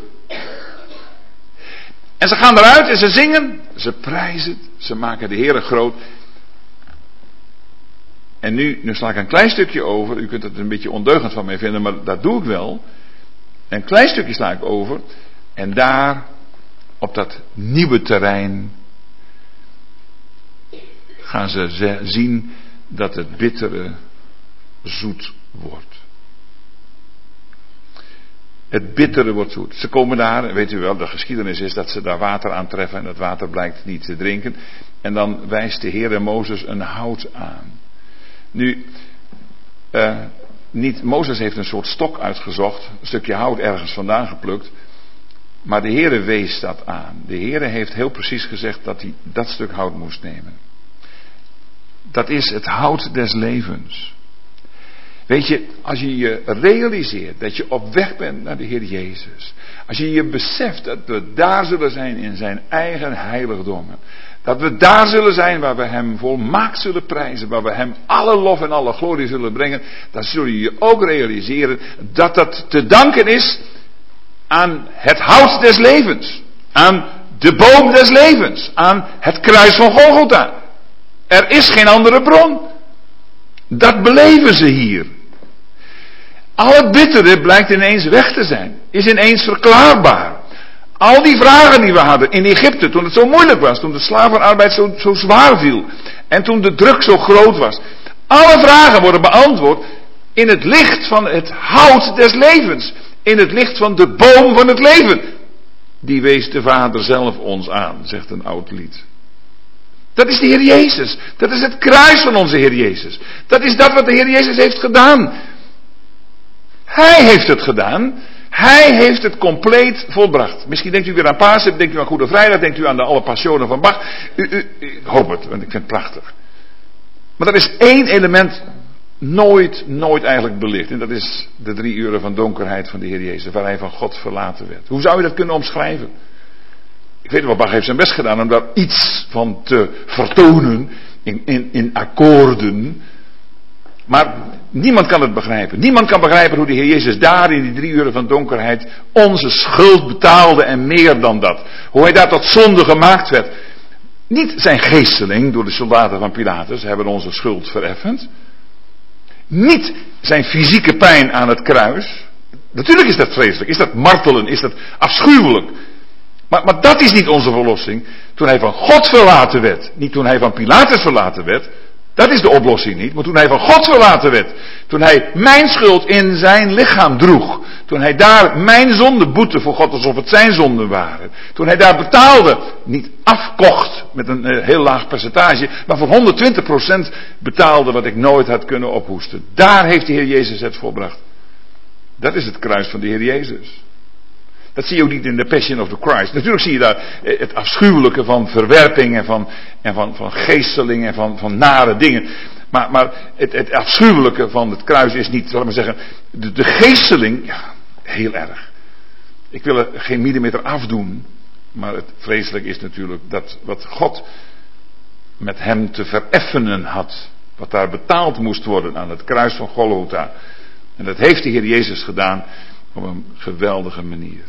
En ze gaan eruit en ze zingen, ze prijzen, ze maken de Heere groot. En nu sla ik een klein stukje over, u kunt het een beetje ondeugend van mij vinden, maar dat doe ik wel. Een klein stukje sla ik over en daar, op dat nieuwe terrein, gaan ze zien dat het bittere zoet wordt. Het bittere wordt zoet. Ze komen daar, weet u wel, de geschiedenis is dat ze daar water aantreffen en dat water blijkt niet te drinken. En dan wijst de Heer Mozes een hout aan. Nu, Mozes heeft een soort stok uitgezocht, een stukje hout ergens vandaan geplukt. Maar de Heer wees dat aan. De Heer heeft heel precies gezegd dat hij dat stuk hout moest nemen. Dat is het hout des levens. Weet je, als je je realiseert dat je op weg bent naar de Heer Jezus. Als je je beseft dat we daar zullen zijn in zijn eigen heiligdommen. Dat we daar zullen zijn waar we hem volmaakt zullen prijzen. Waar we hem alle lof en alle glorie zullen brengen. Dan zul je je ook realiseren dat dat te danken is aan het hout des levens. Aan de boom des levens. Aan het kruis van Golgotha. Er is geen andere bron. Dat beleven ze hier. Al het bittere blijkt ineens weg te zijn. Is ineens verklaarbaar. Al die vragen die we hadden in Egypte toen het zo moeilijk was. Toen de slavenarbeid zo zwaar viel. En toen de druk zo groot was. Alle vragen worden beantwoord in het licht van het hout des levens. In het licht van de boom van het leven. Die wees de Vader zelf ons aan, zegt een oud lied. Dat is de Heer Jezus. Dat is het kruis van onze Heer Jezus. Dat is dat wat de Heer Jezus heeft gedaan. Hij heeft het gedaan. Hij heeft het compleet volbracht. Misschien denkt u weer aan Pasen, denkt u aan Goede Vrijdag, denkt u aan de alle passionen van Bach. Ik hoop het, want ik vind het prachtig. Maar er is één element nooit eigenlijk belicht. En dat is de 3 uren van donkerheid van de Heer Jezus, waar hij van God verlaten werd. Hoe zou je dat kunnen omschrijven? Ik weet wel, Bach heeft zijn best gedaan om daar iets van te vertonen in akkoorden. Maar niemand kan het begrijpen. Niemand kan begrijpen hoe de Heer Jezus daar in die 3 uren van donkerheid onze schuld betaalde en meer dan dat. Hoe hij daar tot zonde gemaakt werd. Niet zijn geesteling door de soldaten van Pilatus hebben onze schuld vereffend. Niet zijn fysieke pijn aan het kruis. Natuurlijk is dat vreselijk, is dat martelen, is dat afschuwelijk. Maar dat is niet onze verlossing. Toen hij van God verlaten werd. Niet toen hij van Pilatus verlaten werd. Dat is de oplossing niet. Maar toen hij van God verlaten werd. Toen hij mijn schuld in zijn lichaam droeg. Toen hij daar mijn zonden boette voor God alsof het zijn zonden waren. Toen hij daar betaalde, niet afkocht met een heel laag percentage, maar voor 120% betaalde wat ik nooit had kunnen ophoesten. Daar heeft de Heer Jezus het volbracht. Dat is het kruis van de Heer Jezus. Dat zie je ook niet in de Passion of the Christ. Natuurlijk zie je daar het afschuwelijke van verwerping en van geesteling en van nare dingen. Maar het afschuwelijke van het kruis is niet, zal ik maar zeggen, de geesteling, ja, heel erg. Ik wil er geen millimeter afdoen, maar het vreselijk is natuurlijk dat wat God met hem te vereffenen had, wat daar betaald moest worden aan het kruis van Golgotha. En dat heeft de Heer Jezus gedaan op een geweldige manier.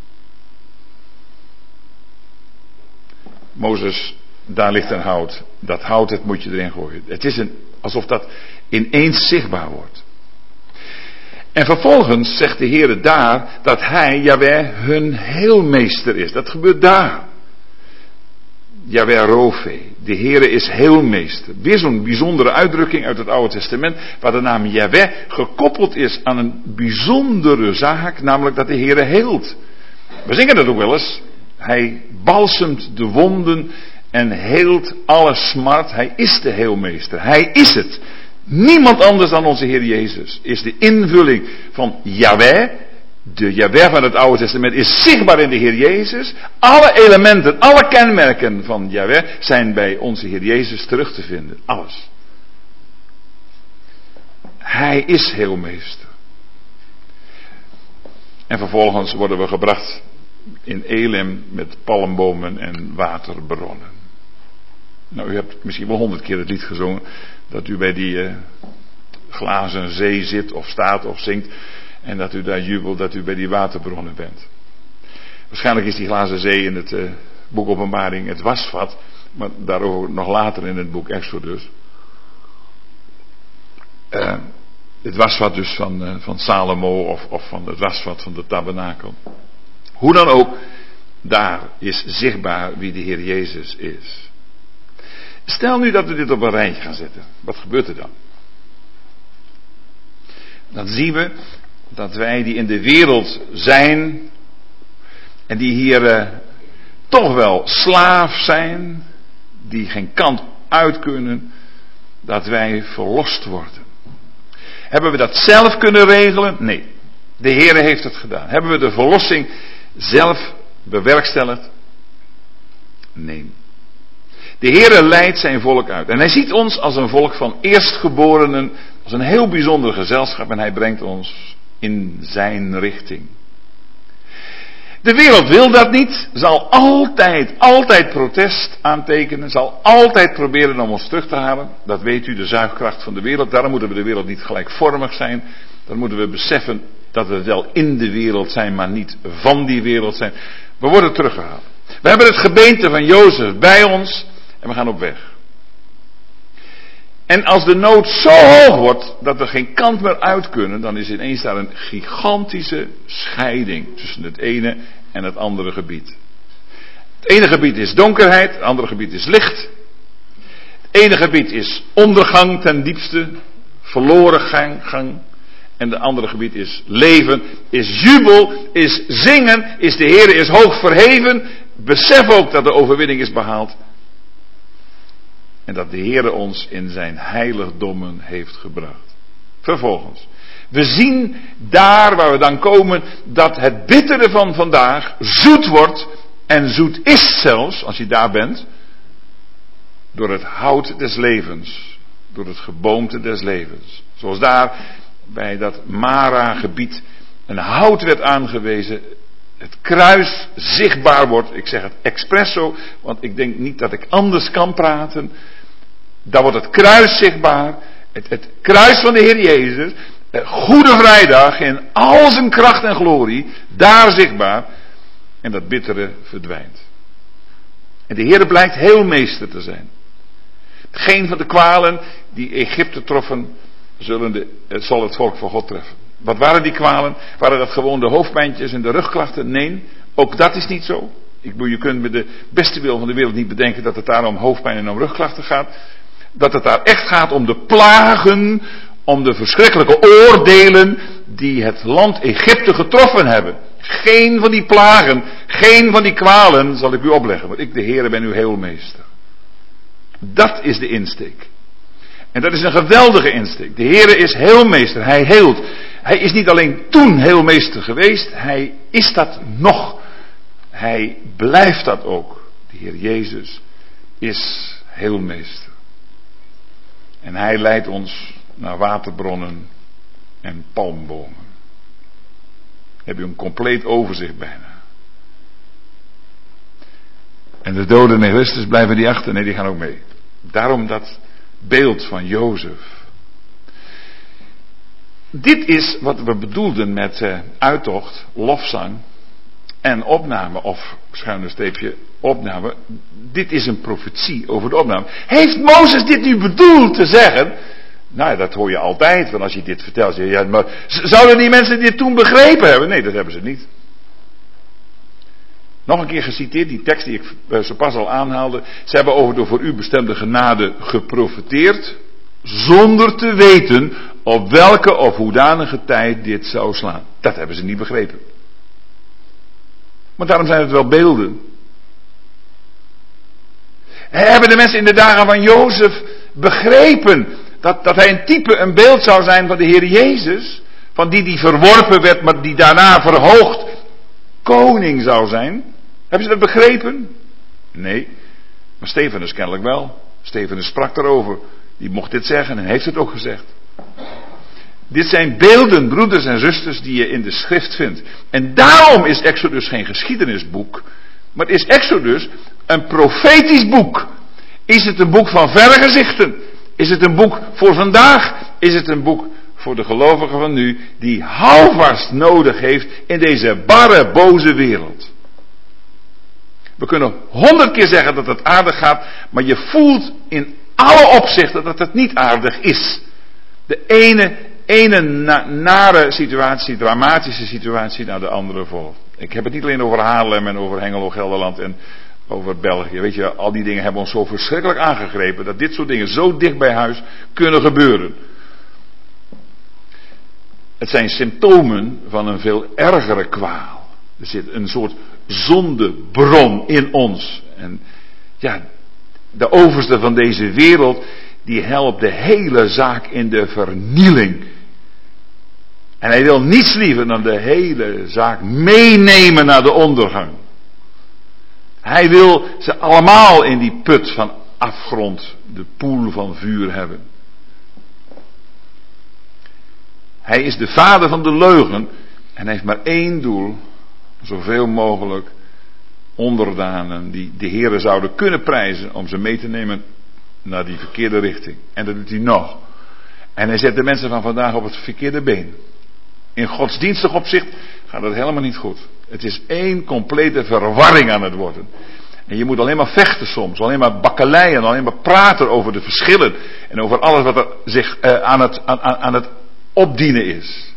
Mozes, daar ligt een hout. Dat hout, dat moet je erin gooien. Het is alsof dat ineens zichtbaar wordt. En vervolgens zegt de Heer daar dat hij, Jahweh, hun heelmeester is. Dat gebeurt daar. Jahweh Rofe, de Heer is heelmeester. Weer zo'n bijzondere uitdrukking uit het Oude Testament, waar de naam Jahweh gekoppeld is aan een bijzondere zaak, namelijk dat de Heer heelt. We zingen dat ook wel eens. Hij balsemt de wonden en heelt alle smart. Hij is de heelmeester. Hij is het. Niemand anders dan onze Heer Jezus is de invulling van Jahweh. De Jahweh van het Oude Testament is zichtbaar in de Heer Jezus. Alle elementen, alle kenmerken van Jahweh zijn bij onze Heer Jezus terug te vinden. Alles. Hij is heelmeester. En vervolgens worden we gebracht in Elim met palmbomen en waterbronnen. Nou, u hebt misschien wel 100 keer het lied gezongen dat u bij die glazen zee zit of staat of zingt en dat u daar jubelt dat u bij die waterbronnen bent. Waarschijnlijk is die glazen zee in het boek Openbaring het wasvat, maar daarover nog later in het boek Exodus. Het wasvat dus van Salomo of van het wasvat van de tabernakel. Hoe dan ook, daar is zichtbaar wie de Heer Jezus is. Stel nu dat we dit op een rijtje gaan zetten. Wat gebeurt er dan? Dan zien we dat wij die in de wereld zijn en die hier toch wel slaaf zijn, die geen kant uit kunnen, dat wij verlost worden. Hebben we dat zelf kunnen regelen? Nee. De Heer heeft het gedaan. Hebben we de verlossing zelf bewerkstelligd? Nee. De Heere leidt zijn volk uit. En hij ziet ons als een volk van eerstgeborenen, als een heel bijzonder gezelschap, en hij brengt ons in zijn richting. De wereld wil dat niet, zal altijd protest aantekenen, zal altijd proberen om ons terug te halen. Dat weet u, de zuigkracht van de wereld. Daarom moeten we de wereld niet gelijkvormig zijn. Dan moeten we beseffen dat we wel in de wereld zijn, maar niet van die wereld zijn. We worden teruggehaald. We hebben het gebeente van Jozef bij ons en we gaan op weg. En als de nood zo hoog wordt dat we geen kant meer uit kunnen, dan is ineens daar een gigantische scheiding tussen het ene en het andere gebied. Het ene gebied is donkerheid, het andere gebied is licht. Het ene gebied is ondergang ten diepste, verloren gang. En het andere gebied is leven, is jubel, is zingen, is de Heer is hoog verheven. Besef ook dat de overwinning is behaald. En dat de Heer ons in zijn heiligdommen heeft gebracht. Vervolgens. We zien daar waar we dan komen dat het bittere van vandaag zoet wordt. En zoet is zelfs, als je daar bent, door het hout des levens. Door het geboomte des levens. Zoals daar bij dat Mara-gebied een hout werd aangewezen. Het kruis zichtbaar wordt. Ik zeg het expresso, want ik denk niet dat ik anders kan praten. Daar wordt het kruis zichtbaar. Het kruis van de Heer Jezus. Goede Vrijdag in al zijn kracht en glorie. Daar zichtbaar. En dat bittere verdwijnt. En de Heer blijkt heelmeester te zijn. Geen van de kwalen die Egypte troffen, zal het volk van God treffen. Wat waren die kwalen? Waren dat gewoon de hoofdpijntjes en de rugklachten? Nee, ook dat is niet zo. Je kunt met de beste wil van de wereld niet bedenken dat het daar om hoofdpijn en om rugklachten gaat. Dat het daar echt gaat om de plagen, om de verschrikkelijke oordelen die het land Egypte getroffen hebben. Geen van die plagen, geen van die kwalen zal ik u opleggen, want ik de Heere ben uw heelmeester. Dat is de insteek. En dat is een geweldige insteek. De Heere is heelmeester, hij heelt. Hij is niet alleen toen heelmeester geweest, hij is dat nog. Hij blijft dat ook. De Heer Jezus is heelmeester. En hij leidt ons naar waterbronnen en palmbomen. Heb je een compleet overzicht bijna. En de doden in Christus blijven die achter? Nee, die gaan ook mee. Daarom dat beeld van Jozef. Dit is wat we bedoelden met uittocht, lofzang en opname, of schuine streepje opname. Dit is een profetie over de opname. Heeft Mozes dit nu bedoeld te zeggen? Nou, dat hoor je altijd, want als je dit vertelt, zeg je, ja, maar zouden die mensen dit toen begrepen hebben? Nee, dat hebben ze niet. Nog een keer geciteerd, die tekst die ik zo pas al aanhaalde. Ze hebben over de voor u bestemde genade geprofeteerd, zonder te weten op welke of hoedanige tijd dit zou slaan. Dat hebben ze niet begrepen. Maar daarom zijn het wel beelden. Hebben de mensen in de dagen van Jozef begrepen dat hij een type, een beeld zou zijn van de Heer Jezus, van die verworpen werd, maar die daarna verhoogd koning zou zijn? Hebben ze dat begrepen? Nee. Maar Stefanus kennelijk wel. Stefanus sprak erover. Die mocht dit zeggen en heeft het ook gezegd. Dit zijn beelden, broeders en zusters, die je in de schrift vindt. En daarom is Exodus geen geschiedenisboek, maar is Exodus een profetisch boek. Is het een boek van vergezichten? Is het een boek voor vandaag? Is het een boek voor de gelovigen van nu, die houvast nodig heeft in deze barre, boze wereld? We kunnen 100 keer zeggen dat het aardig gaat, maar je voelt in alle opzichten dat het niet aardig is. De ene nare situatie, dramatische situatie naar de andere volgt. Ik heb het niet alleen over Haarlem en over Hengelo, Gelderland en over België. Weet je, al die dingen hebben ons zo verschrikkelijk aangegrepen dat dit soort dingen zo dicht bij huis kunnen gebeuren. Het zijn symptomen van een veel ergere kwaal. Er zit een soort zondebron in ons. En ja, de overste van deze wereld, die helpt de hele zaak in de vernieling. En hij wil niets liever dan de hele zaak meenemen naar de ondergang. Hij wil ze allemaal in die put van afgrond, de poel van vuur hebben. Hij is de vader van de leugen en heeft maar één doel: zoveel mogelijk onderdanen die de Heere zouden kunnen prijzen om ze mee te nemen naar die verkeerde richting. En dat doet hij nog. En hij zet de mensen van vandaag op het verkeerde been. In godsdienstig opzicht gaat het helemaal niet goed. Het is één complete verwarring aan het worden. En je moet alleen maar vechten soms, alleen maar bakkeleien, alleen maar praten over de verschillen en over alles wat er zich aan het opdienen is.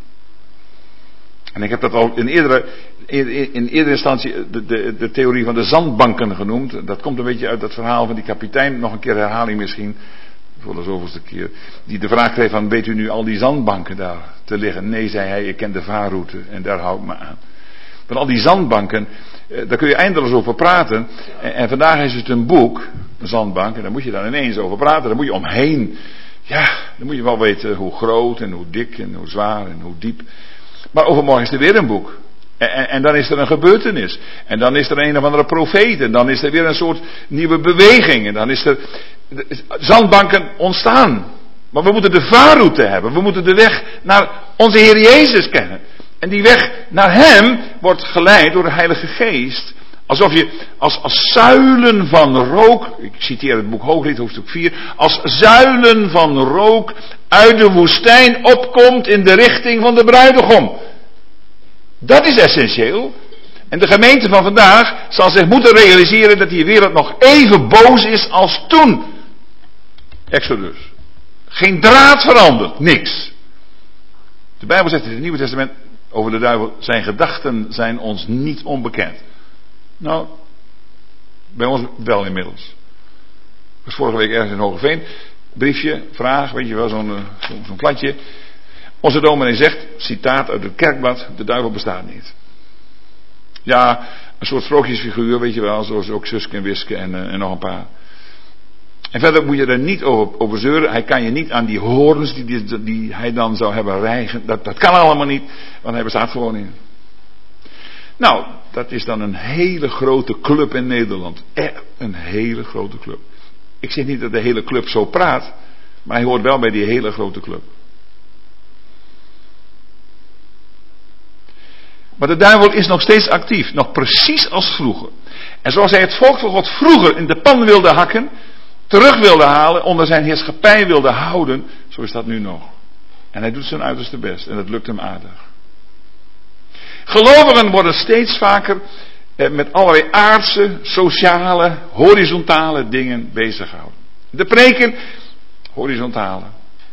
En ik heb dat al in eerdere instantie de theorie van de zandbanken genoemd. Dat komt een beetje uit dat verhaal van die kapitein, nog een keer herhaling misschien, voor de zoveelste keer, die de vraag kreeg van: weet u nu al die zandbanken daar te liggen? Nee, zei hij, ik ken de vaarroute en daar hou ik me aan. Van al die zandbanken, daar kun je eindeloos over praten. En vandaag is het een boek, een zandbank, en daar moet je dan ineens over praten, daar moet je omheen. Ja, dan moet je wel weten hoe groot en hoe dik en hoe zwaar en hoe diep. Maar overmorgen is er weer een boek. En dan is er een gebeurtenis. En dan is er een of andere profeet. En dan is er weer een soort nieuwe beweging. En dan is er zandbanken ontstaan. Maar we moeten de vaarroute hebben. We moeten de weg naar onze Heer Jezus kennen. En die weg naar Hem wordt geleid door de Heilige Geest. Alsof je als zuilen van rook, ik citeer het boek Hooglied, hoofdstuk 4, als zuilen van rook uit de woestijn opkomt in de richting van de bruidegom. Dat is essentieel. En de gemeente van vandaag zal zich moeten realiseren dat die wereld nog even boos is als toen. Exodus. Geen draad veranderd, niks. De Bijbel zegt in het Nieuwe Testament over de duivel: zijn gedachten zijn ons niet onbekend. Nou, bij ons wel inmiddels. Ik was vorige week ergens in Hogeveen. Briefje, vraag, weet je wel, zo'n kladje. Onze dominee zegt, citaat uit het kerkblad, de duivel bestaat niet. Ja, een soort sprookjesfiguur, weet je wel, zoals ook Suske en Wiske en nog een paar. En verder moet je er niet over zeuren. Hij kan je niet aan die horens die hij dan zou hebben rijgen. Dat kan allemaal niet, want hij bestaat gewoon niet. Nou, dat is dan een hele grote club in Nederland. Echt een hele grote club. Ik zeg niet dat de hele club zo praat, maar hij hoort wel bij die hele grote club. Maar de duivel is nog steeds actief, nog precies als vroeger. En zoals hij het volk van God vroeger in de pan wilde hakken, terug wilde halen, onder zijn heerschappij wilde houden, zo is dat nu nog. En hij doet zijn uiterste best en dat lukt hem aardig. Gelovigen worden steeds vaker met allerlei aardse, sociale, horizontale dingen bezig gehouden. De preken, horizontale.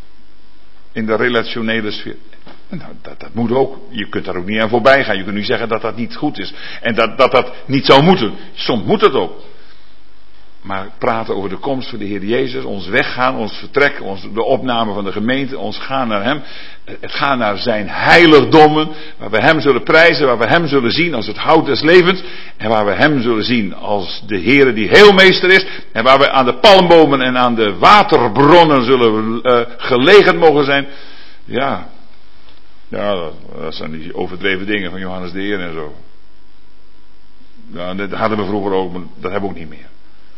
In de relationele sfeer. Nou, dat moet ook. Je kunt daar ook niet aan voorbij gaan. Je kunt niet zeggen dat dat niet goed is. En dat niet zou moeten. Soms moet het ook. Maar praten over de komst van de Heer Jezus, ons weggaan, ons vertrek, de opname van de gemeente, ons gaan naar Hem. Het gaan naar zijn heiligdommen, waar we Hem zullen prijzen, waar we Hem zullen zien als het hout des levens. En waar we Hem zullen zien als de Heer die heelmeester is. En waar we aan de palmbomen en aan de waterbronnen zullen gelegen mogen zijn. Ja, dat zijn die overdreven dingen van Johannes de Heer en zo. Ja, dat hadden we vroeger ook, maar dat hebben we ook niet meer.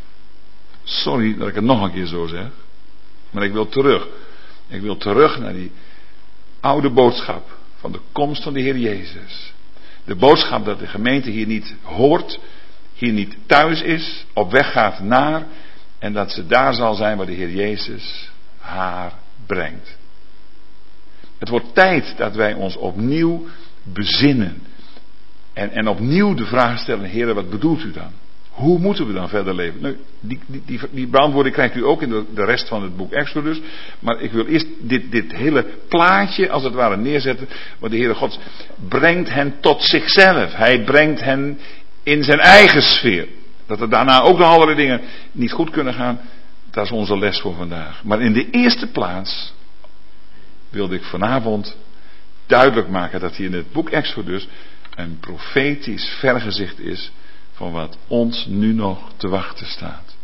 Sorry dat ik het nog een keer zo zeg. Maar ik wil terug. Ik wil terug naar die oude boodschap van de komst van de Heer Jezus. De boodschap dat de gemeente hier niet hoort, hier niet thuis is, op weg gaat naar, en dat ze daar zal zijn waar de Heer Jezus haar brengt. Het wordt tijd dat wij ons opnieuw bezinnen. En opnieuw de vraag stellen, Heer, wat bedoelt u dan? Hoe moeten we dan verder leven? Nou, die beantwoording krijgt u ook in de rest van het boek Exodus. Maar ik wil eerst dit hele plaatje als het ware neerzetten. Want de Heere God brengt hen tot zichzelf. Hij brengt hen in zijn eigen sfeer. Dat er daarna ook nog allerlei dingen niet goed kunnen gaan. Dat is onze les voor vandaag. Maar in de eerste plaats wilde ik vanavond duidelijk maken dat hier in het boek Exodus een profetisch vergezicht is van wat ons nu nog te wachten staat.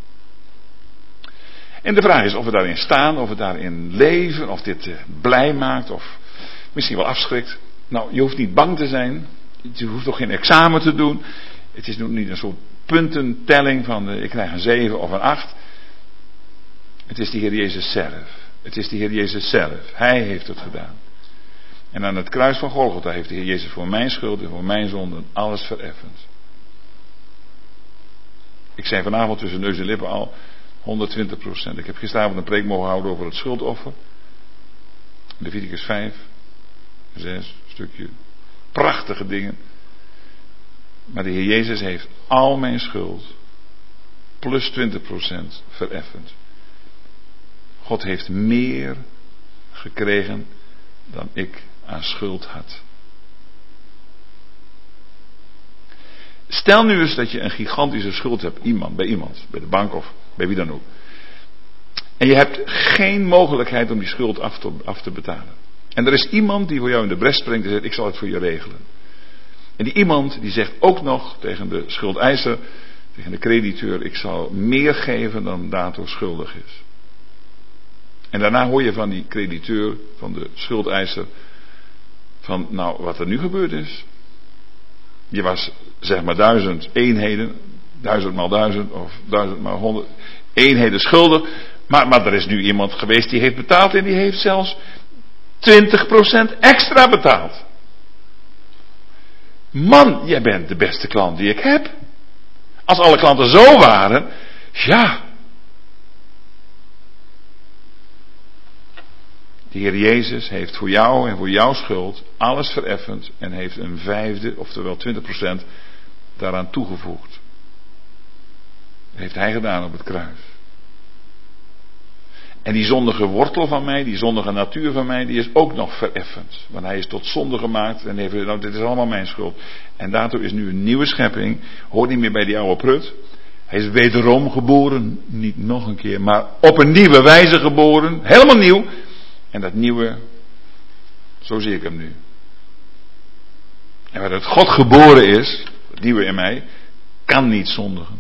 En de vraag is of we daarin staan, of we daarin leven, of dit blij maakt, of misschien wel afschrikt. Nou, je hoeft niet bang te zijn. Je hoeft toch geen examen te doen. Het is nog niet een soort puntentelling van ik krijg een 7 of een 8. Het is de Heer Jezus zelf. Het is de Heer Jezus zelf. Hij heeft het gedaan. En aan het kruis van Golgotha heeft de Heer Jezus voor mijn schuld en voor mijn zonden alles vereffend. Ik zei vanavond tussen neus en lippen al 120%. Ik heb gisteravond een preek mogen houden over het schuldoffer. Leviticus 5, 6, stukje. Prachtige dingen. Maar de Heer Jezus heeft al mijn schuld plus 20% vereffend. God heeft meer gekregen dan ik aan schuld had. Stel nu eens dat je een gigantische schuld hebt, bij iemand, bij de bank of bij wie dan ook. En je hebt geen mogelijkheid om die schuld af te betalen. En er is iemand die voor jou in de bres springt en zegt, ik zal het voor je regelen. En die iemand die zegt ook nog tegen de schuldeiser, tegen de crediteur, ik zal meer geven dan daartoe schuldig is. En daarna hoor je van die crediteur, van de schuldeiser, van nou wat er nu gebeurd is. Je was zeg maar 1000 eenheden, 1000 maal 1000 of 1000 maal 100 eenheden schuldig. Maar er is nu iemand geweest die heeft betaald en die heeft zelfs 20% extra betaald. Man, jij bent de beste klant die ik heb. Als alle klanten zo waren, ja. De Heer Jezus heeft voor jou en voor jouw schuld alles vereffend en heeft een 1/5, oftewel 20% daaraan toegevoegd. Dat heeft hij gedaan op het kruis. En die zondige wortel van mij, die zondige natuur van mij, die is ook nog vereffend. Want hij is tot zonde gemaakt en heeft, nou, dit is allemaal mijn schuld. En daartoe is nu een nieuwe schepping, hoort niet meer bij die oude prut. Hij is wederom geboren, niet nog een keer, maar op een nieuwe wijze geboren, helemaal nieuw. En dat nieuwe, Zo zie ik hem nu. En waar het God geboren is, het nieuwe in mij, kan niet zondigen.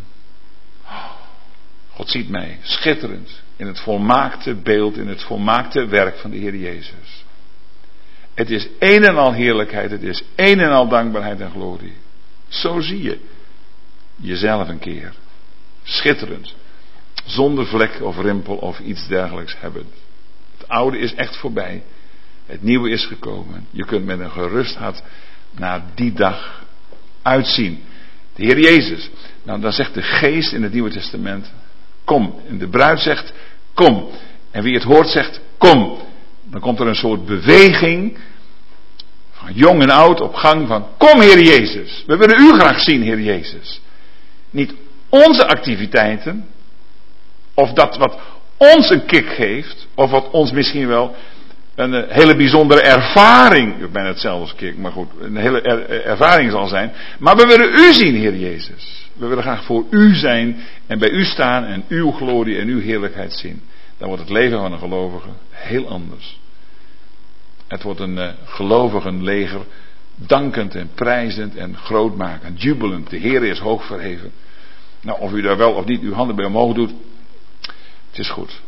God ziet mij, schitterend, in het volmaakte beeld, in het volmaakte werk van de Heer Jezus. Het is een en al heerlijkheid, het is een en al dankbaarheid en glorie. Zo zie je jezelf een keer. Schitterend. Zonder vlek of rimpel of iets dergelijks hebben. Het oude is echt voorbij. Het nieuwe is gekomen. Je kunt met een gerust hart naar die dag uitzien. De Heer Jezus. Nou, dan zegt de Geest in het Nieuwe Testament: kom. En de bruid zegt: kom. En wie het hoort zegt: kom. Dan komt er een soort beweging van jong en oud op gang van: kom Heer Jezus. We willen u graag zien, Heer Jezus. Niet onze activiteiten, of dat wat ons een kick geeft, of wat ons misschien wel een hele bijzondere ervaring, ik ben hetzelfde als kick, maar goed, een hele ervaring zal zijn. Maar we willen u zien, Heer Jezus. We willen graag voor u zijn en bij u staan en uw glorie en uw heerlijkheid zien. Dan wordt het leven van een gelovige heel anders. Het wordt een gelovigenleger, dankend en prijzend en grootmakend, jubelend. De Heer is hoog verheven. Nou, of u daar wel of niet uw handen bij omhoog doet, het is goed.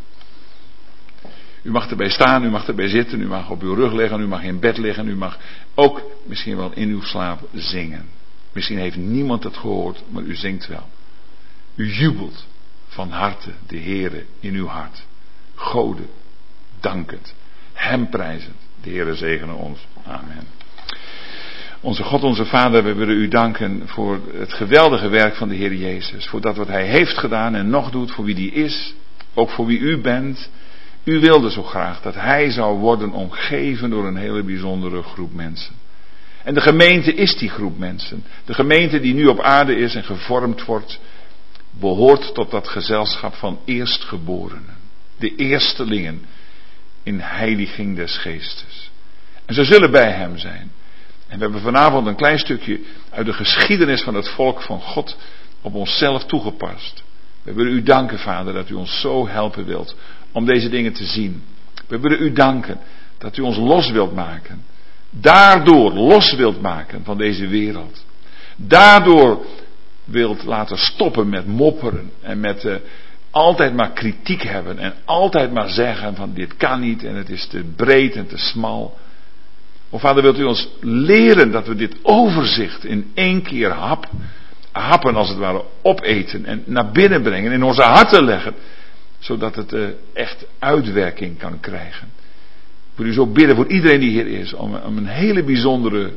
U mag erbij staan, u mag erbij zitten, u mag op uw rug liggen, u mag in bed liggen, u mag ook misschien wel in uw slaap zingen. Misschien heeft niemand het gehoord, maar u zingt wel. U jubelt van harte de Heere in uw hart. Gode, dankend, hem prijzend. De Heere zegene ons. Amen. Onze God, onze Vader, we willen u danken voor het geweldige werk van de Heer Jezus. Voor dat wat hij heeft gedaan en nog doet, voor wie die is. Ook voor wie u bent. U wilde zo graag dat hij zou worden omgeven door een hele bijzondere groep mensen. En de gemeente is die groep mensen. De gemeente die nu op aarde is en gevormd wordt, behoort tot dat gezelschap van eerstgeborenen. De eerstelingen in heiliging des geestes. En ze zullen bij hem zijn. En we hebben vanavond een klein stukje uit de geschiedenis van het volk van God op onszelf toegepast. We willen u danken, Vader, dat u ons zo helpen wilt om deze dingen te zien. We willen u danken dat u ons los wilt maken. Daardoor los wilt maken van deze wereld. Daardoor wilt laten stoppen met mopperen en met altijd maar kritiek hebben en altijd maar zeggen van dit kan niet en het is te breed en te smal. O Vader, wilt u ons leren dat we dit overzicht in één keer happen als het ware opeten en naar binnen brengen, in onze harten leggen, zodat het echt uitwerking kan krijgen. Ik wil u zo bidden voor iedereen die hier is, om een hele bijzondere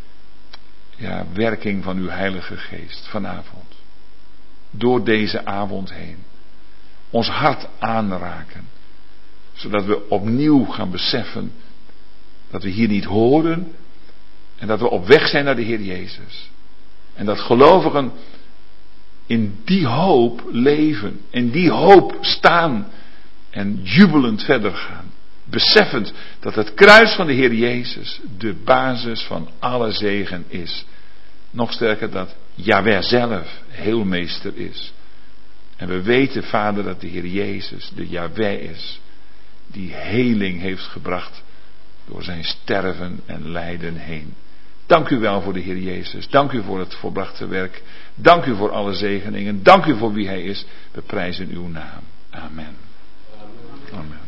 werking van uw Heilige Geest vanavond. Door deze avond heen. Ons hart aanraken. Zodat we opnieuw gaan beseffen dat we hier niet horen en dat we op weg zijn naar de Heer Jezus. En dat gelovigen in die hoop leven, in die hoop staan en jubelend verder gaan. Beseffend dat het kruis van de Heer Jezus de basis van alle zegen is. Nog sterker dat Jahweh zelf heelmeester is. En we weten, Vader, dat de Heer Jezus de Jahweh is die heling heeft gebracht door zijn sterven en lijden heen. Dank u wel voor de Heer Jezus. Dank u voor het volbrachte werk. Dank u voor alle zegeningen. Dank u voor wie hij is. We prijzen uw naam. Amen. Amen.